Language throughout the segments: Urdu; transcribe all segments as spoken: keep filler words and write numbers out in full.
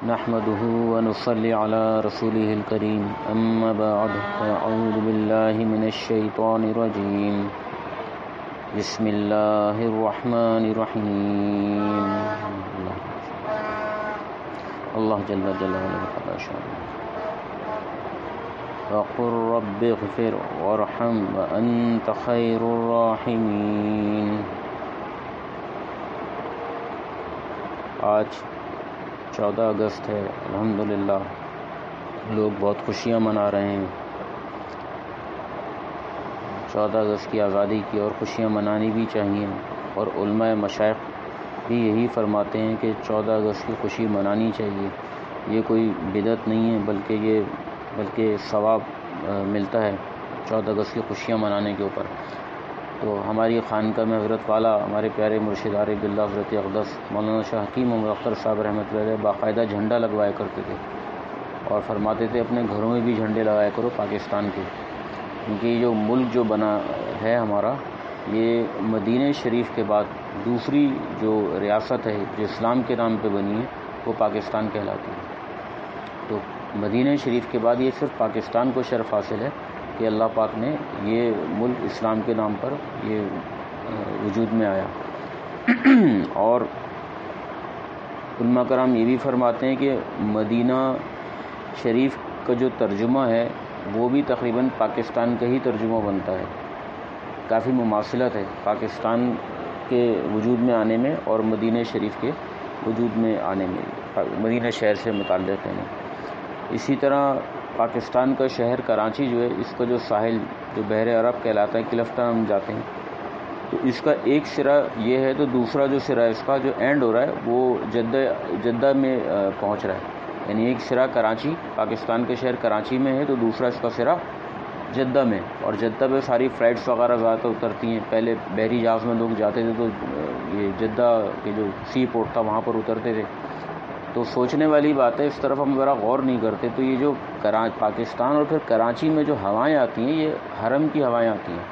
نحمده ونصلي على رسوله الكريم أما بعد فأعوذ بالله من الشيطان الرجيم بسم الله الرحمن الرحيم الله جل جلاله وعلا شانه وقل رب اغفر وارحم وأنت خير الراحمين۔ آج چودہ اگست ہے، الحمدللہ لوگ بہت خوشیاں منا رہے ہیں۔ چودہ اگست کی آزادی کی اور خوشیاں منانی بھی چاہیے، اور علماء مشائخ بھی یہی فرماتے ہیں کہ چودہ اگست کی خوشی منانی چاہیے۔ یہ کوئی بدعت نہیں ہے، بلکہ یہ بلکہ ثواب ملتا ہے چودہ اگست کی خوشیاں منانے کے اوپر۔ تو ہماری خانقاہ میں حضرت والا ہمارے پیارے مرشد عارف باللہ حضرت اقدس مولانا شاہ حکیم محمد اختر صاحب رحمۃ اللہ علیہ باقاعدہ جھنڈا لگوایا کرتے تھے، اور فرماتے تھے اپنے گھروں میں بھی جھنڈے لگایا کرو پاکستان کے، کیونکہ یہ جو ملک جو بنا ہے ہمارا، یہ مدینہ شریف کے بعد دوسری جو ریاست ہے جو اسلام کے نام پہ بنی ہے وہ پاکستان کہلاتی ہے۔ تو مدینہ شریف کے بعد یہ صرف پاکستان کو شرف حاصل ہے کہ اللہ پاک نے یہ ملک اسلام کے نام پر یہ وجود میں آیا۔ اور علماء کرام یہ بھی فرماتے ہیں کہ مدینہ شریف کا جو ترجمہ ہے وہ بھی تقریباً پاکستان کا ہی ترجمہ بنتا ہے۔ کافی مماثلت ہے پاکستان کے وجود میں آنے میں اور مدینہ شریف کے وجود میں آنے میں، مدینہ شہر سے متعلق ہے۔ اسی طرح پاکستان کا شہر کراچی جو ہے، اس کا جو ساحل جو بحر عرب کہلاتا ہے، کلفٹن ہم جاتے ہیں، تو اس کا ایک سرا یہ ہے، تو دوسرا جو سرا اس کا جو اینڈ ہو رہا ہے وہ جدہ جدہ میں پہنچ رہا ہے۔ یعنی ایک سرا کراچی پاکستان کے شہر کراچی میں ہے، تو دوسرا اس کا سرا جدہ میں، اور جدہ پہ ساری فلائٹس وغیرہ زیادہ اترتی ہیں۔ پہلے بحری جہاز میں لوگ جاتے تھے تو یہ جدہ کے جو سی پورٹ تھا وہاں پر اترتے تھے۔ تو سوچنے والی بات ہے، اس طرف ہم ذرا غور نہیں کرتے۔ تو یہ جو پاکستان اور پھر کراچی میں جو ہوائیں آتی ہیں، یہ حرم کی ہوائیں آتی ہیں،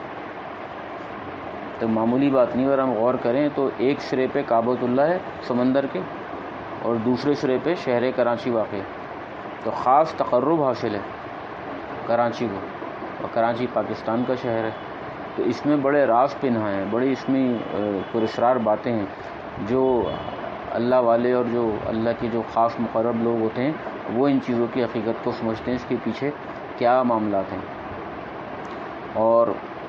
تو معمولی بات نہیں۔ اگر ہم غور کریں تو ایک سرے پہ کعبۃ اللہ ہے سمندر کے، اور دوسرے سرے پہ شہر کراچی واقع ہے، تو خاص تقرب حاصل ہے کراچی کو، اور کراچی پاکستان کا شہر ہے۔ تو اس میں بڑے راز پنہا ہیں، بڑی اس میں پراسرار باتیں ہیں، جو اللہ والے اور جو اللہ کے جو خاص مقرب لوگ ہوتے ہیں وہ ان چیزوں کی حقیقت کو سمجھتے ہیں، اس کے پیچھے کیا معاملات ہیں۔ اور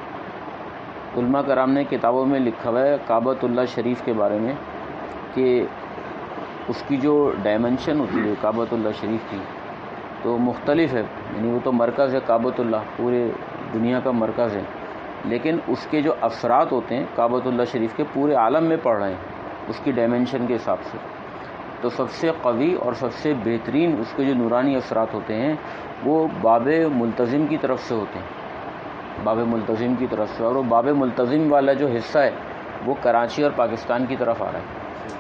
علماء کرام نے کتابوں میں لکھا ہوا ہے کعبۃ اللہ شریف کے بارے میں کہ اس کی جو ڈائمنشن ہوتی ہے کعبۃ اللہ شریف کی تو مختلف ہے، یعنی وہ تو مرکز ہے کعبۃ اللہ، پورے دنیا کا مرکز ہے، لیکن اس کے جو اثرات ہوتے ہیں کعبۃ اللہ شریف کے پورے عالم میں پڑ رہے ہیں اس کی ڈائمنشن کے حساب سے۔ تو سب سے قوی اور سب سے بہترین اس کے جو نورانی اثرات ہوتے ہیں وہ باب ملتظم کی طرف سے ہوتے ہیں، باب ملتظم کی طرف سے، اور وہ باب ملتظم والا جو حصہ ہے وہ کراچی اور پاکستان کی طرف آ رہا ہے۔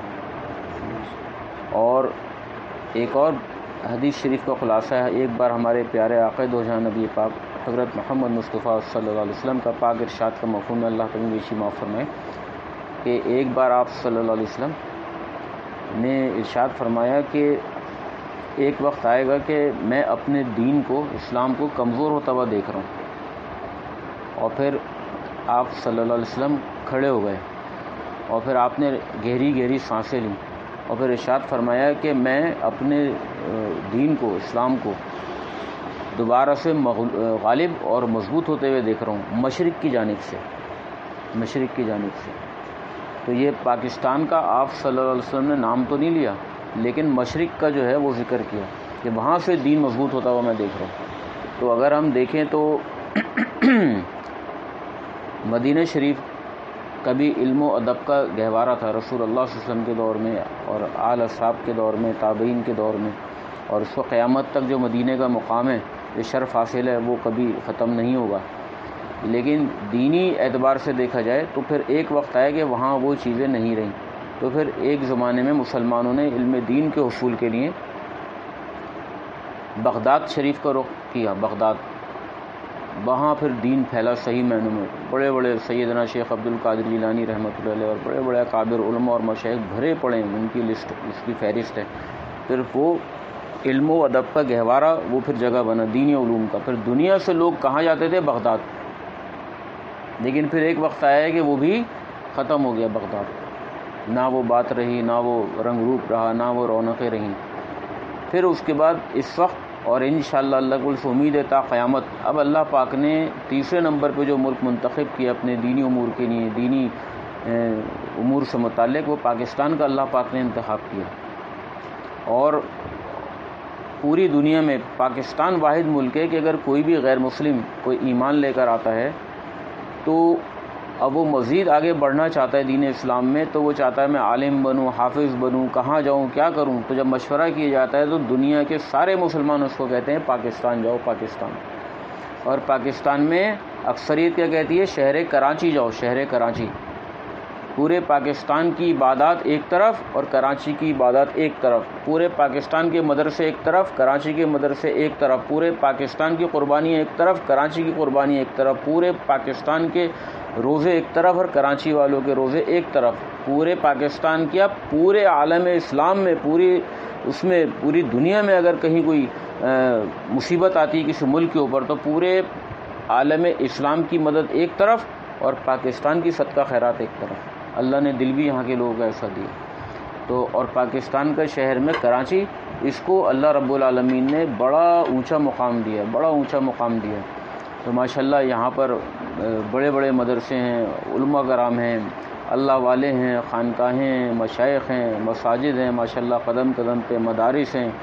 اور ایک اور حدیث شریف کا خلاصہ ہے، ایک بار ہمارے پیارے آقا دو جہاں نبی پاک حضرت محمد مصطفیٰ صلی اللہ علیہ وسلم کا پاک ارشاد کا مفہوم ہے، اللہ تعالیٰ بیشی معاف فرمائے، کہ ایک بار آپ صلی اللہ علیہ وسلم نے ارشاد فرمایا کہ ایک وقت آئے گا کہ میں اپنے دین کو، اسلام کو کمزور ہوتا ہوا دیکھ رہا ہوں۔ اور پھر آپ صلی اللہ علیہ وسلم کھڑے ہو گئے، اور پھر آپ نے گہری گہری سانسیں لیں، اور پھر ارشاد فرمایا کہ میں اپنے دین کو، اسلام کو دوبارہ سے غالب اور مضبوط ہوتے ہوئے دیکھ رہا ہوں، مشرق کی جانب سے، مشرق کی جانب سے۔ تو یہ پاکستان کا آپ صلی اللہ علیہ وسلم نے نام تو نہیں لیا، لیکن مشرق کا جو ہے وہ ذکر کیا کہ وہاں سے دین مضبوط ہوتا ہوا میں دیکھ رہا ہوں۔ تو اگر ہم دیکھیں تو مدینہ شریف کبھی علم و ادب کا گہوارہ تھا رسول اللہ صلی اللہ علیہ وسلم کے دور میں اور آل اصحاب کے دور میں، تابعین کے دور میں، اور اس کو قیامت تک جو مدینہ کا مقام ہے، جو شرف حاصل ہے، وہ کبھی ختم نہیں ہوگا۔ لیکن دینی اعتبار سے دیکھا جائے تو پھر ایک وقت آیا کہ وہاں وہ چیزیں نہیں رہیں، تو پھر ایک زمانے میں مسلمانوں نے علم دین کے حصول کے لیے بغداد شریف کا رخ کیا، بغداد، وہاں پھر دین پھیلا صحیح معنوں میں۔ بڑے بڑے سیدنا شیخ عبد القادر جیلانی رحمۃ اللہ علیہ اور بڑے بڑے اکابر علماء اور مشائخ بھرے پڑے ہیں، ان کی لسٹ، اس کی فہرست ہے۔ پھر وہ علم و ادب کا گہوارہ وہ پھر جگہ بنا دینی علوم کا. پھر دنیا سے لوگ کہاں جاتے تھے؟ بغداد. لیکن پھر ایک وقت آیا کہ وہ بھی ختم ہو گیا بغداد. نہ وہ بات رہی، نہ وہ رنگ روپ رہا، نہ وہ رونقیں رہیں. پھر اس کے بعد اس وقت اور انشاءاللہ اللہ کو سے امید ہے تا قیامت اب اللہ پاک نے تیسرے نمبر پہ جو ملک منتخب کیا اپنے دینی امور کے لیے، دینی امور سے متعلق، وہ پاکستان کا اللہ پاک نے انتخاب کیا. اور پوری دنیا میں پاکستان واحد ملک ہے کہ اگر کوئی بھی غیر مسلم کوئی ایمان لے کر آتا ہے تو اب وہ مزید آگے بڑھنا چاہتا ہے دین اسلام میں، تو وہ چاہتا ہے میں عالم بنوں، حافظ بنوں، کہاں جاؤں، کیا کروں. تو جب مشورہ کیا جاتا ہے تو دنیا کے سارے مسلمان اس کو کہتے ہیں پاکستان جاؤ، پاکستان. اور پاکستان میں اکثریت کیا کہتی ہے؟ شہر کراچی جاؤ، شہر کراچی. پورے پاکستان کی عبادات ایک طرف اور کراچی کی عبادات ایک طرف. پورے پاکستان کے مدرسے ایک طرف، کراچی کے مدرسے ایک طرف. پورے پاکستان کی قربانی ایک طرف، کراچی کی قربانی ایک طرف. پورے پاکستان کے روزے ایک طرف اور کراچی والوں کے روزے ایک طرف. پورے پاکستان کیا پورے عالم اسلام میں، پوری اس میں پوری دنیا میں اگر کہیں کوئی مصیبت آتی ہے کسی ملک کے اوپر تو پورے عالم اسلام کی مدد ایک طرف اور پاکستان کی صدقہ خیرات ایک طرف. اللہ نے دل بھی یہاں کے لوگوں کا ایسا دیا. تو اور پاکستان کا شہر میں کراچی، اس کو اللہ رب العالمین نے بڑا اونچا مقام دیا، بڑا اونچا مقام دیا. تو ماشاءاللہ یہاں پر بڑے بڑے مدرسے ہیں، علماء کرام ہیں، اللہ والے ہیں، خانقاہیں ہیں، مشائخ ہیں، مساجد ہیں، ماشاءاللہ قدم قدم پہ مدارس ہیں.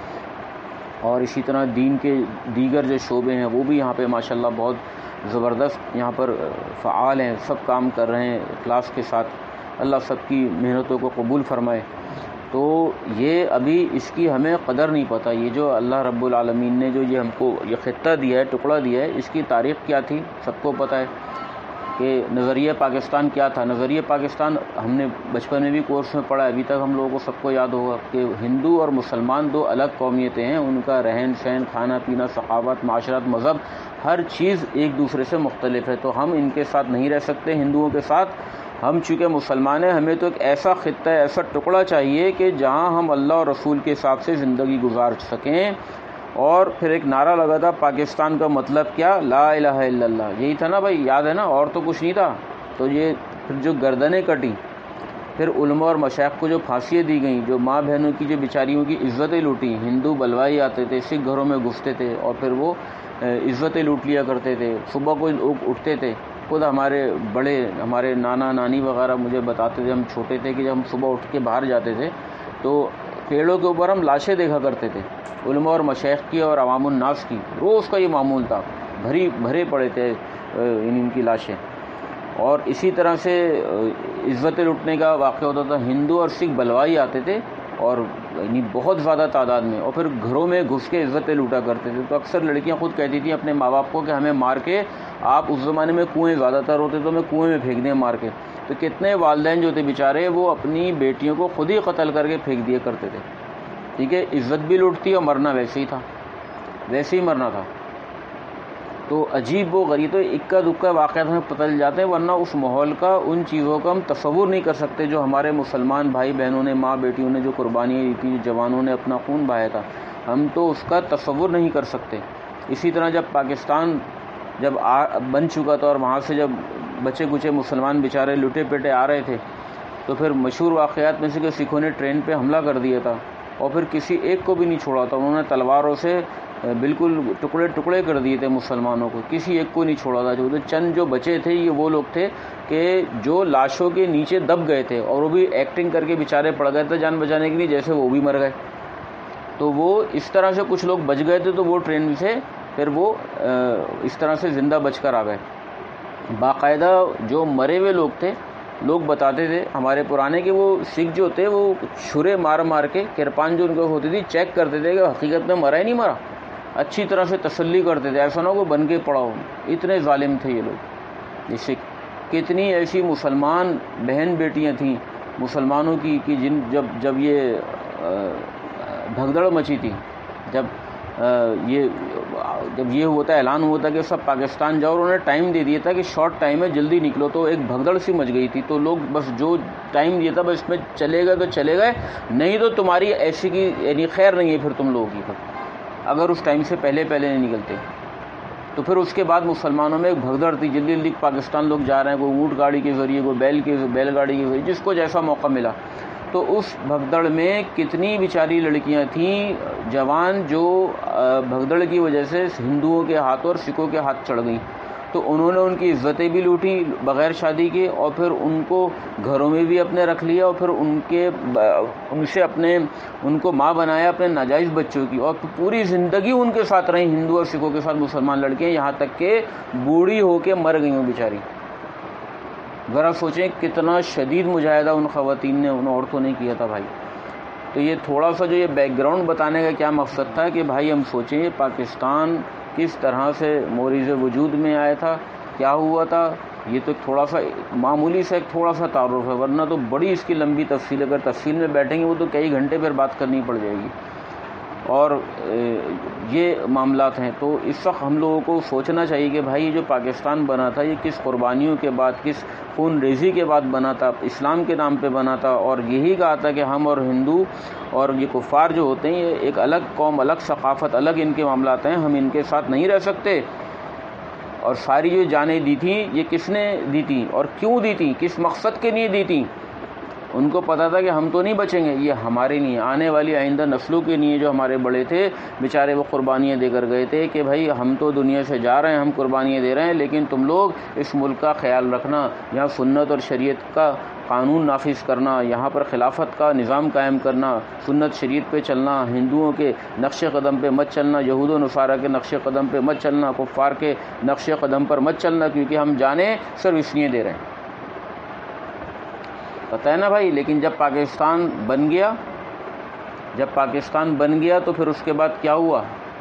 اور اسی طرح دین کے دیگر جو شعبے ہیں وہ بھی یہاں پہ ماشاءاللہ بہت زبردست یہاں پر فعال ہیں، سب کام کر رہے ہیں اخلاص کے ساتھ. اللہ سب کی محنتوں کو قبول فرمائے. تو یہ ابھی اس کی ہمیں قدر نہیں پتہ. یہ جو اللہ رب العالمین نے جو یہ ہم کو یہ خطہ دیا ہے، ٹکڑا دیا ہے، اس کی تاریخ کیا تھی سب کو پتہ ہے کہ نظریہ پاکستان کیا تھا. نظریہ پاکستان ہم نے بچپن میں بھی کورس میں پڑھا ہے، ابھی تک ہم لوگوں کو سب کو یاد ہوگا کہ ہندو اور مسلمان دو الگ قومیتیں ہیں. ان کا رہن سہن، کھانا پینا، ثقافت، معاشرت، مذہب، ہر چیز ایک دوسرے سے مختلف ہے. تو ہم ان کے ساتھ نہیں رہ سکتے ہندوؤں کے ساتھ. ہم چونکہ مسلمان ہیں، ہمیں تو ایک ایسا خطہ، ایسا ٹکڑا چاہیے کہ جہاں ہم اللہ اور رسول کے حساب سے زندگی گزار سکیں. اور پھر ایک نعرہ لگا تھا پاکستان کا مطلب کیا؟ لا الہ الا اللہ. یہی تھا نا بھائی، یاد ہے نا؟ اور تو کچھ نہیں تھا. تو یہ پھر جو گردنیں کٹی، پھر علماء اور مشائخ کو جو پھانسیاں دی گئیں، جو ماں بہنوں کی جو بیچاریوں کی عزتیں لوٹی. ہندو بلوائی آتے تھے، سکھ گھروں میں گھستے تھے اور پھر وہ عزتیں لوٹ لیا کرتے تھے. صبح کو لوگ اٹھتے تھے، خود ہمارے بڑے، ہمارے نانا نانی وغیرہ مجھے بتاتے تھے، ہم چھوٹے تھے کہ جب ہم صبح اٹھ کے باہر جاتے تھے تو پیڑوں کے اوپر ہم لاشیں دیکھا کرتے تھے، علماء اور مشائخ کی اور عوام الناس کی. روز کا یہ معمول تھا، بھری بھرے پڑے تھے ان کی لاشیں. اور اسی طرح سے عزتیں لوٹنے کا واقعہ ہوتا تھا. ہندو اور سکھ بلوائی آتے تھے اور یعنی بہت زیادہ تعداد میں، اور پھر گھروں میں گھس کے عزتیں لوٹا کرتے تھے. تو اکثر لڑکیاں خود کہتی تھیں اپنے ماں باپ کو کہ ہمیں مار کے، آپ اس زمانے میں کنویں زیادہ تر ہوتے تو ہمیں کنویں میں پھینک دیں مار کے. تو کتنے والدین جو تھے بیچارے وہ اپنی بیٹیوں کو خود ہی قتل کر کے پھینک دیا کرتے تھے. ٹھیک ہے، عزت بھی لوٹتی اور مرنا ویسے ہی تھا، ویسے ہی مرنا تھا. تو عجیب و غریب، تو اکا دکا واقعات ہمیں پتہ چل جاتے ہیں، ورنہ اس ماحول کا، ان چیزوں کا ہم تصور نہیں کر سکتے جو ہمارے مسلمان بھائی بہنوں نے، ماں بیٹیوں نے جو قربانیاں دی تھیں، جوانوں نے اپنا خون بہایا تھا، ہم تو اس کا تصور نہیں کر سکتے. اسی طرح جب پاکستان جب آ بن چکا تھا اور وہاں سے جب بچے کچے مسلمان بیچارے لٹے پیٹے آ رہے تھے، تو پھر مشہور واقعات میں سے کہ سکھوں نے ٹرین پہ حملہ کر دیا تھا اور پھر کسی ایک کو بھی نہیں چھوڑا تھا. انہوں نے تلواروں سے بالکل ٹکڑے ٹکڑے کر دیے تھے مسلمانوں کو، کسی ایک کو نہیں چھوڑا تھا. جو چند جو بچے تھے یہ وہ لوگ تھے کہ جو لاشوں کے نیچے دب گئے تھے اور وہ بھی ایکٹنگ کر کے بیچارے پڑ گئے تھے جان بچانے کے لیے، جیسے وہ بھی مر گئے. تو وہ اس طرح سے کچھ لوگ بچ گئے تھے، تو وہ ٹرین سے پھر وہ اس طرح سے زندہ بچ کر آ گئے. باقاعدہ جو مرے ہوئے لوگ تھے، لوگ بتاتے تھے ہمارے پرانے کہ وہ سکھ جو تھے وہ چھرے مار مار کے، کرپان جو ان کو ہوتی تھی، چیک کرتے تھے کہ حقیقت میں مرا ہی نہیں مرا. اچھی طرح سے تسلی کرتے تھے، ایسا نہ ہو بن کے پڑا ہو. اتنے ظالم تھے یہ لوگ. یہ سکھ کتنی ایسی مسلمان بہن بیٹیاں تھیں مسلمانوں کی کہ جن جب جب یہ بھگدڑ مچی تھی، جب یہ جب یہ ہوا تھا، اعلان ہوا تھا کہ سب پاکستان جاؤ، اور انہوں نے ٹائم دے دیا تھا کہ شارٹ ٹائم میں جلدی نکلو، تو ایک بھگدڑ سی مچ گئی تھی. تو لوگ بس جو ٹائم دیا تھا بس اس میں چلے گئے تو چلے گئے، نہیں تو تمہاری ایسی کی یعنی خیر نہیں ہے پھر تم لوگوں کی. اگر اس ٹائم سے پہلے پہلے نہیں نکلتے تو پھر اس کے بعد مسلمانوں میں ایک بھگدڑ تھی، جلدی جلدی پاکستان لوگ جا رہے ہیں، کوئی اونٹ گاڑی کے ذریعے، کوئی بیل کے بیل گاڑی کے ذریعے، جس کو جیسا موقع ملا۔ تو اس بھگدڑ میں کتنی بیچاری لڑکیاں تھیں جوان جو بھگدڑ کی وجہ سے ہندوؤں کے ہاتھوں اور سکھوں کے ہاتھ چڑھ گئیں، تو انہوں نے ان کی عزتیں بھی لوٹی بغیر شادی کے، اور پھر ان کو گھروں میں بھی اپنے رکھ لیا، اور پھر ان کے ان سے اپنے ان کو ماں بنایا اپنے ناجائز بچوں کی، اور پوری زندگی ان کے ساتھ رہیں ہندو اور سکھوں کے ساتھ مسلمان لڑکیاں، یہاں تک کہ بوڑھی ہو کے مر گئی ہوں بیچاری۔ ذرا سوچیں کتنا شدید مجاہدہ ان خواتین نے، ان عورتوں نے کیا تھا بھائی۔ تو یہ تھوڑا سا جو یہ بیک گراؤنڈ بتانے کا کیا مقصد تھا کہ بھائی ہم سوچیں یہ پاکستان کس طرح سے موریز وجود میں آیا تھا، کیا ہوا تھا، یہ تو تھوڑا سا معمولی سا ایک تھوڑا سا تعارف ہے، ورنہ تو بڑی اس کی لمبی تفصیل، اگر تفصیل میں بیٹھیں گے وہ تو کئی گھنٹے پھر بات کرنی پڑ جائے گی۔ اور یہ معاملات ہیں، تو اس وقت ہم لوگوں کو سوچنا چاہیے کہ بھائی یہ جو پاکستان بنا تھا یہ کس قربانیوں کے بعد، کس خون ریزی کے بعد بنا تھا، اسلام کے نام پہ بنا تھا، اور یہی کہا تھا کہ ہم اور ہندو اور یہ کفار جو ہوتے ہیں یہ ایک الگ قوم، الگ ثقافت، الگ ان کے معاملات ہیں، ہم ان کے ساتھ نہیں رہ سکتے۔ اور ساری جو جانیں دی تھیں یہ کس نے دی تھیں اور کیوں دی تھیں، کس مقصد کے لیے دی تھیں؟ ان کو پتا تھا کہ ہم تو نہیں بچیں گے، یہ ہمارے لیے، آنے والی آئندہ نسلوں کے لیے، جو ہمارے بڑے تھے بیچارے وہ قربانیاں دے کر گئے تھے کہ بھائی ہم تو دنیا سے جا رہے ہیں، ہم قربانیاں دے رہے ہیں، لیکن تم لوگ اس ملک کا خیال رکھنا، یہاں سنت اور شریعت کا قانون نافذ کرنا، یہاں پر خلافت کا نظام قائم کرنا، سنت شریعت پہ چلنا، ہندوؤں کے نقش قدم پہ مت چلنا، یہود و نصارہ کے نقش قدم پہ مت چلنا، کفار کے نقش قدم پر مت چلنا، کیونکہ ہم جانیں صرف اس لیے دے رہے ہیں، پتہ ہے نا بھائی۔ لیکن جب پاکستان بن گیا جب پاکستان بن گیا تو پھر اس کے بعد کیا ہوا؟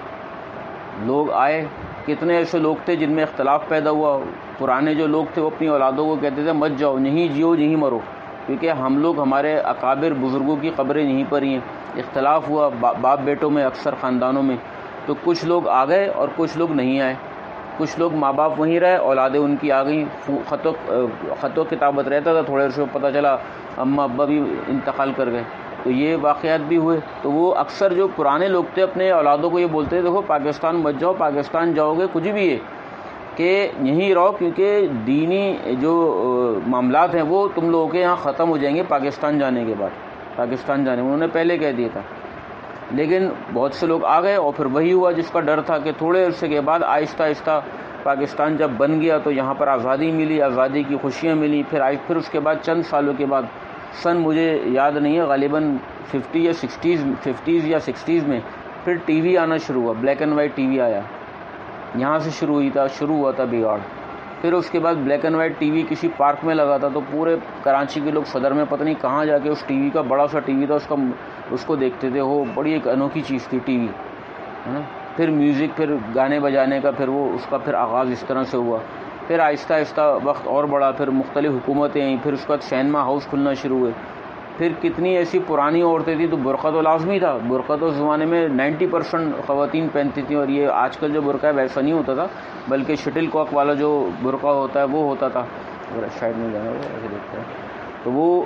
لوگ آئے، کتنے ایسے لوگ تھے جن میں اختلاف پیدا ہوا، پرانے جو لوگ تھے وہ اپنی اولادوں کو کہتے تھے مت جاؤ، یہیں جیو یہیں مرو، کیونکہ ہم لوگ ہمارے اکابر بزرگوں کی قبریں یہیں پر ہی ہیں۔ اختلاف ہوا باپ بیٹوں میں، اکثر خاندانوں میں، تو کچھ لوگ آ گئے اور کچھ لوگ نہیں آئے، کچھ لوگ ماں باپ وہیں رہے، اولادیں ان کی آ گئیں، خط و خط و کتابت رہتا تھا، تھوڑے سے پتہ چلا اماں ابا بھی انتقال کر گئے، تو یہ واقعات بھی ہوئے۔ تو وہ اکثر جو پرانے لوگ تھے اپنے اولادوں کو یہ بولتے تھے دیکھو پاکستان مت جاؤ، پاکستان جاؤ گے کچھ بھی ہے کہ یہیں رہو، کیونکہ دینی جو معاملات ہیں وہ تم لوگوں کے یہاں ختم ہو جائیں گے پاکستان جانے کے بعد، پاکستان جانے انہوں نے پہلے کہہ دیا تھا۔ لیکن بہت سے لوگ آ گئے اور پھر وہی ہوا جس کا ڈر تھا کہ تھوڑے عرصے کے بعد آہستہ آہستہ پاکستان جب بن گیا تو یہاں پر آزادی ملی، آزادی کی خوشیاں ملی، پھر آئی پھر اس کے بعد چند سالوں کے بعد، سن مجھے یاد نہیں ہے، غالباً ففٹی یا سکسٹیز ففٹیز یا سکسٹیز میں پھر ٹی وی آنا شروع ہوا، بلیک اینڈ وائٹ ٹی وی آیا، یہاں سے شروع ہوئی تھا شروع ہوا تھا بگاڑ۔ پھر اس کے بعد بلیک اینڈ وائٹ ٹی وی کسی پارک میں لگا تھا تو پورے کراچی کے لوگ صدر میں پتہ نہیں کہاں جا کے اس ٹی وی کا، بڑا سا ٹی وی تھا، اس کا اس کو دیکھتے تھے، وہ بڑی ایک انوکھی چیز تھی ٹی وی، ہے نا۔ پھر میوزک، پھر گانے بجانے کا، پھر وہ اس کا پھر آغاز اس طرح سے ہوا، پھر آہستہ آہستہ وقت اور بڑھا، پھر مختلف حکومتیں آئیں، پھر اس کے بعد سینما ہاؤس کھلنا شروع ہوئے، پھر کتنی ایسی پرانی عورتیں تھیں تو برقع تو لازمی تھا، برقع تو اس زمانے میں نائنٹی پرسنٹ خواتین پہنتی تھیں، اور یہ آج کل جو برقع ہے ویسا نہیں ہوتا تھا، بلکہ شٹل کاک والا جو برقع ہوتا ہے وہ ہوتا تھا، اگر سائڈ میں جانا ہوگا ایسے دیکھتے ہیں تو وہ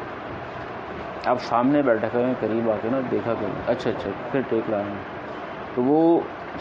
آپ سامنے بیٹھا کریں، قریب آ کے نا دیکھا کریں، اچھا اچھا پھر ٹیک لائیں۔ تو وہ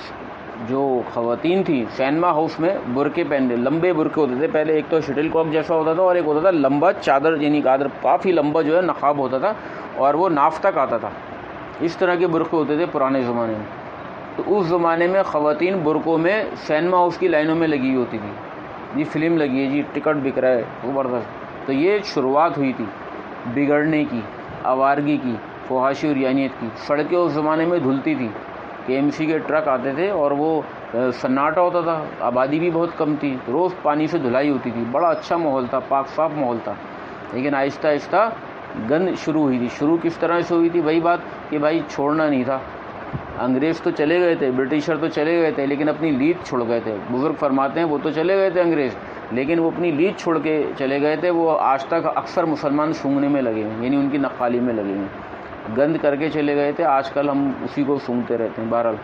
جو خواتین تھیں سینما ہاؤس میں برقعے پہنتے، لمبے برقعے ہوتے تھے پہلے، ایک تو شٹل کاک جیسا ہوتا تھا اور ایک ہوتا تھا لمبا چادر، یعنی قادر کافی لمبا جو ہے نقاب ہوتا تھا اور وہ ناف تک آتا تھا، اس طرح کے برقعے ہوتے تھے پرانے زمانے میں۔ تو اس زمانے میں خواتین برقعوں میں سینما ہاؤس کی لائنوں میں لگی ہوتی تھی، جی فلم لگی ہے، جی ٹکٹ بک رہا ہے، زبردست۔ تو یہ شروعات ہوئی تھی بگڑنے کی، آوارگی کی، فحاشی اور یانیت کی۔ سڑکیں اس زمانے میں دھلتی تھیں، کے ایم سی کے ٹرک آتے تھے اور وہ سناٹا ہوتا تھا، آبادی بھی بہت کم تھی، روز پانی سے دھلائی ہوتی تھی، بڑا اچھا ماحول تھا، پاک صاف ماحول تھا۔ لیکن آہستہ آہستہ گند شروع ہوئی تھی۔ شروع کس طرح سے ہوئی تھی؟ وہی بات کہ بھائی چھوڑنا نہیں تھا، انگریز تو چلے گئے تھے، برٹشر تو چلے گئے تھے، لیکن اپنی لید چھوڑ گئے تھے۔ بزرگ فرماتے ہیں وہ تو چلے گئے تھے انگریز، لیکن وہ اپنی لید چھوڑ کے چلے گئے تھے، وہ آج تک اکثر مسلمان سونگنے میں لگے ہیں، یعنی ان کی نقالی میں لگے ہیں، گند کر کے چلے گئے تھے، آج کل ہم اسی کو سونگتے رہتے ہیں۔ بہرحال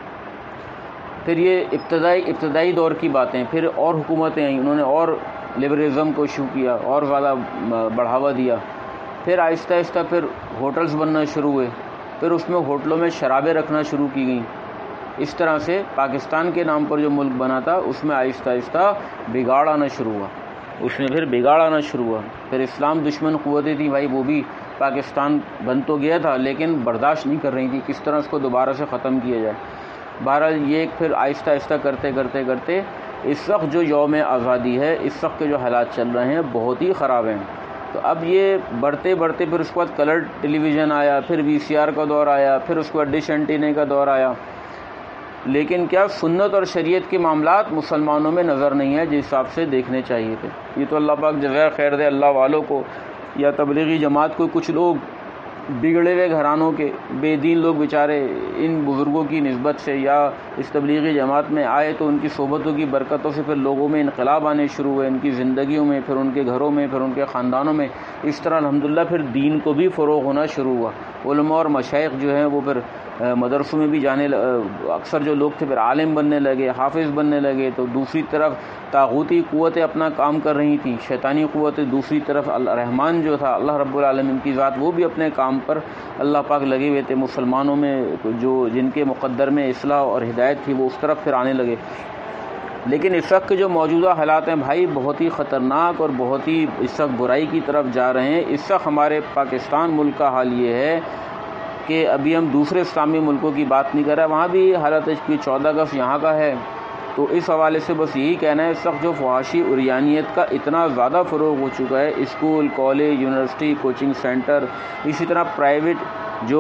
پھر یہ ابتدائی ابتدائی دور کی باتیں، پھر اور حکومتیں آئیں، انہوں نے اور لبرلزم کو ایشو کیا، اور زیادہ بڑھاوا دیا۔ پھر آہستہ آہستہ پھر ہوٹلز بننا شروع ہوئے، پھر اس میں ہوٹلوں میں شرابیں رکھنا شروع کی گئیں، اس طرح سے پاکستان کے نام پر جو ملک بنا تھا اس میں آہستہ آہستہ بگاڑ آنا شروع ہوا، اس میں پھر بگاڑ آنا شروع ہوا۔ پھر اسلام دشمن قوتیں تھیں بھائی، وہ بھی پاکستان بن تو گیا تھا لیکن برداشت نہیں کر رہی تھی کس طرح اس کو دوبارہ سے ختم کیا جائے۔ بہرحال یہ پھر آہستہ آہستہ کرتے کرتے کرتے اس وقت جو یوم آزادی ہے، اس وقت کے جو حالات چل رہے ہیں بہت ہی خراب ہیں۔ تو اب یہ بڑھتے بڑھتے پھر اس کے بعد کلر ٹیلی ویژن آیا، پھر وی سی آر کا دور آیا، پھر اس کے بعد ڈش اینٹینے کا دور آیا، لیکن کیا سنت اور شریعت کے معاملات مسلمانوں میں نظر نہیں ہے جس حساب سے دیکھنے چاہیے تھے۔ یہ تو اللہ پاک جزائے خیر دے اللہ والوں کو یا تبلیغی جماعت کو، کچھ لوگ بگڑے ہوئے گھرانوں کے بے دین لوگ بیچارے ان بزرگوں کی نسبت سے یا اس تبلیغی جماعت میں آئے تو ان کی صحبتوں کی برکتوں سے پھر لوگوں میں انقلاب آنے شروع ہوئے، ان کی زندگیوں میں، پھر ان کے گھروں میں، پھر ان کے خاندانوں میں۔ اس طرح الحمدللہ پھر دین کو بھی فروغ ہونا شروع ہوا۔ علماء اور مشائخ جو ہیں وہ پھر مدرسوں میں بھی جانے، اکثر جو لوگ تھے پھر عالم بننے لگے، حافظ بننے لگے۔ تو دوسری طرف طاغوتی قوتیں اپنا کام کر رہی تھیں، شیطانی قوتیں، دوسری طرف الرحمن جو تھا اللہ رب العالمین کی ذات، وہ بھی اپنے کام پر اللہ پاک لگے ہوئے تھے۔ مسلمانوں میں جو جن کے مقدر میں اصلاح اور ہدایت تھی وہ اس طرف پھر آنے لگے۔ لیکن اس وقت کے جو موجودہ حالات ہیں بھائی بہت ہی خطرناک اور بہت ہی اس وقت برائی کی طرف جا رہے ہیں۔ اس وقت ہمارے پاکستان ملک کا حال یہ ہے کہ ابھی ہم دوسرے اسلامی ملکوں کی بات نہیں کر رہے، وہاں بھی حالت کی چودہ اگست یہاں کا ہے۔ تو اس حوالے سے بس یہی کہنا ہے، اس وقت جو فحاشی عریانیت کا اتنا زیادہ فروغ ہو چکا ہے، school, college, university, coaching centre, اسی طرح پرائیویٹ جو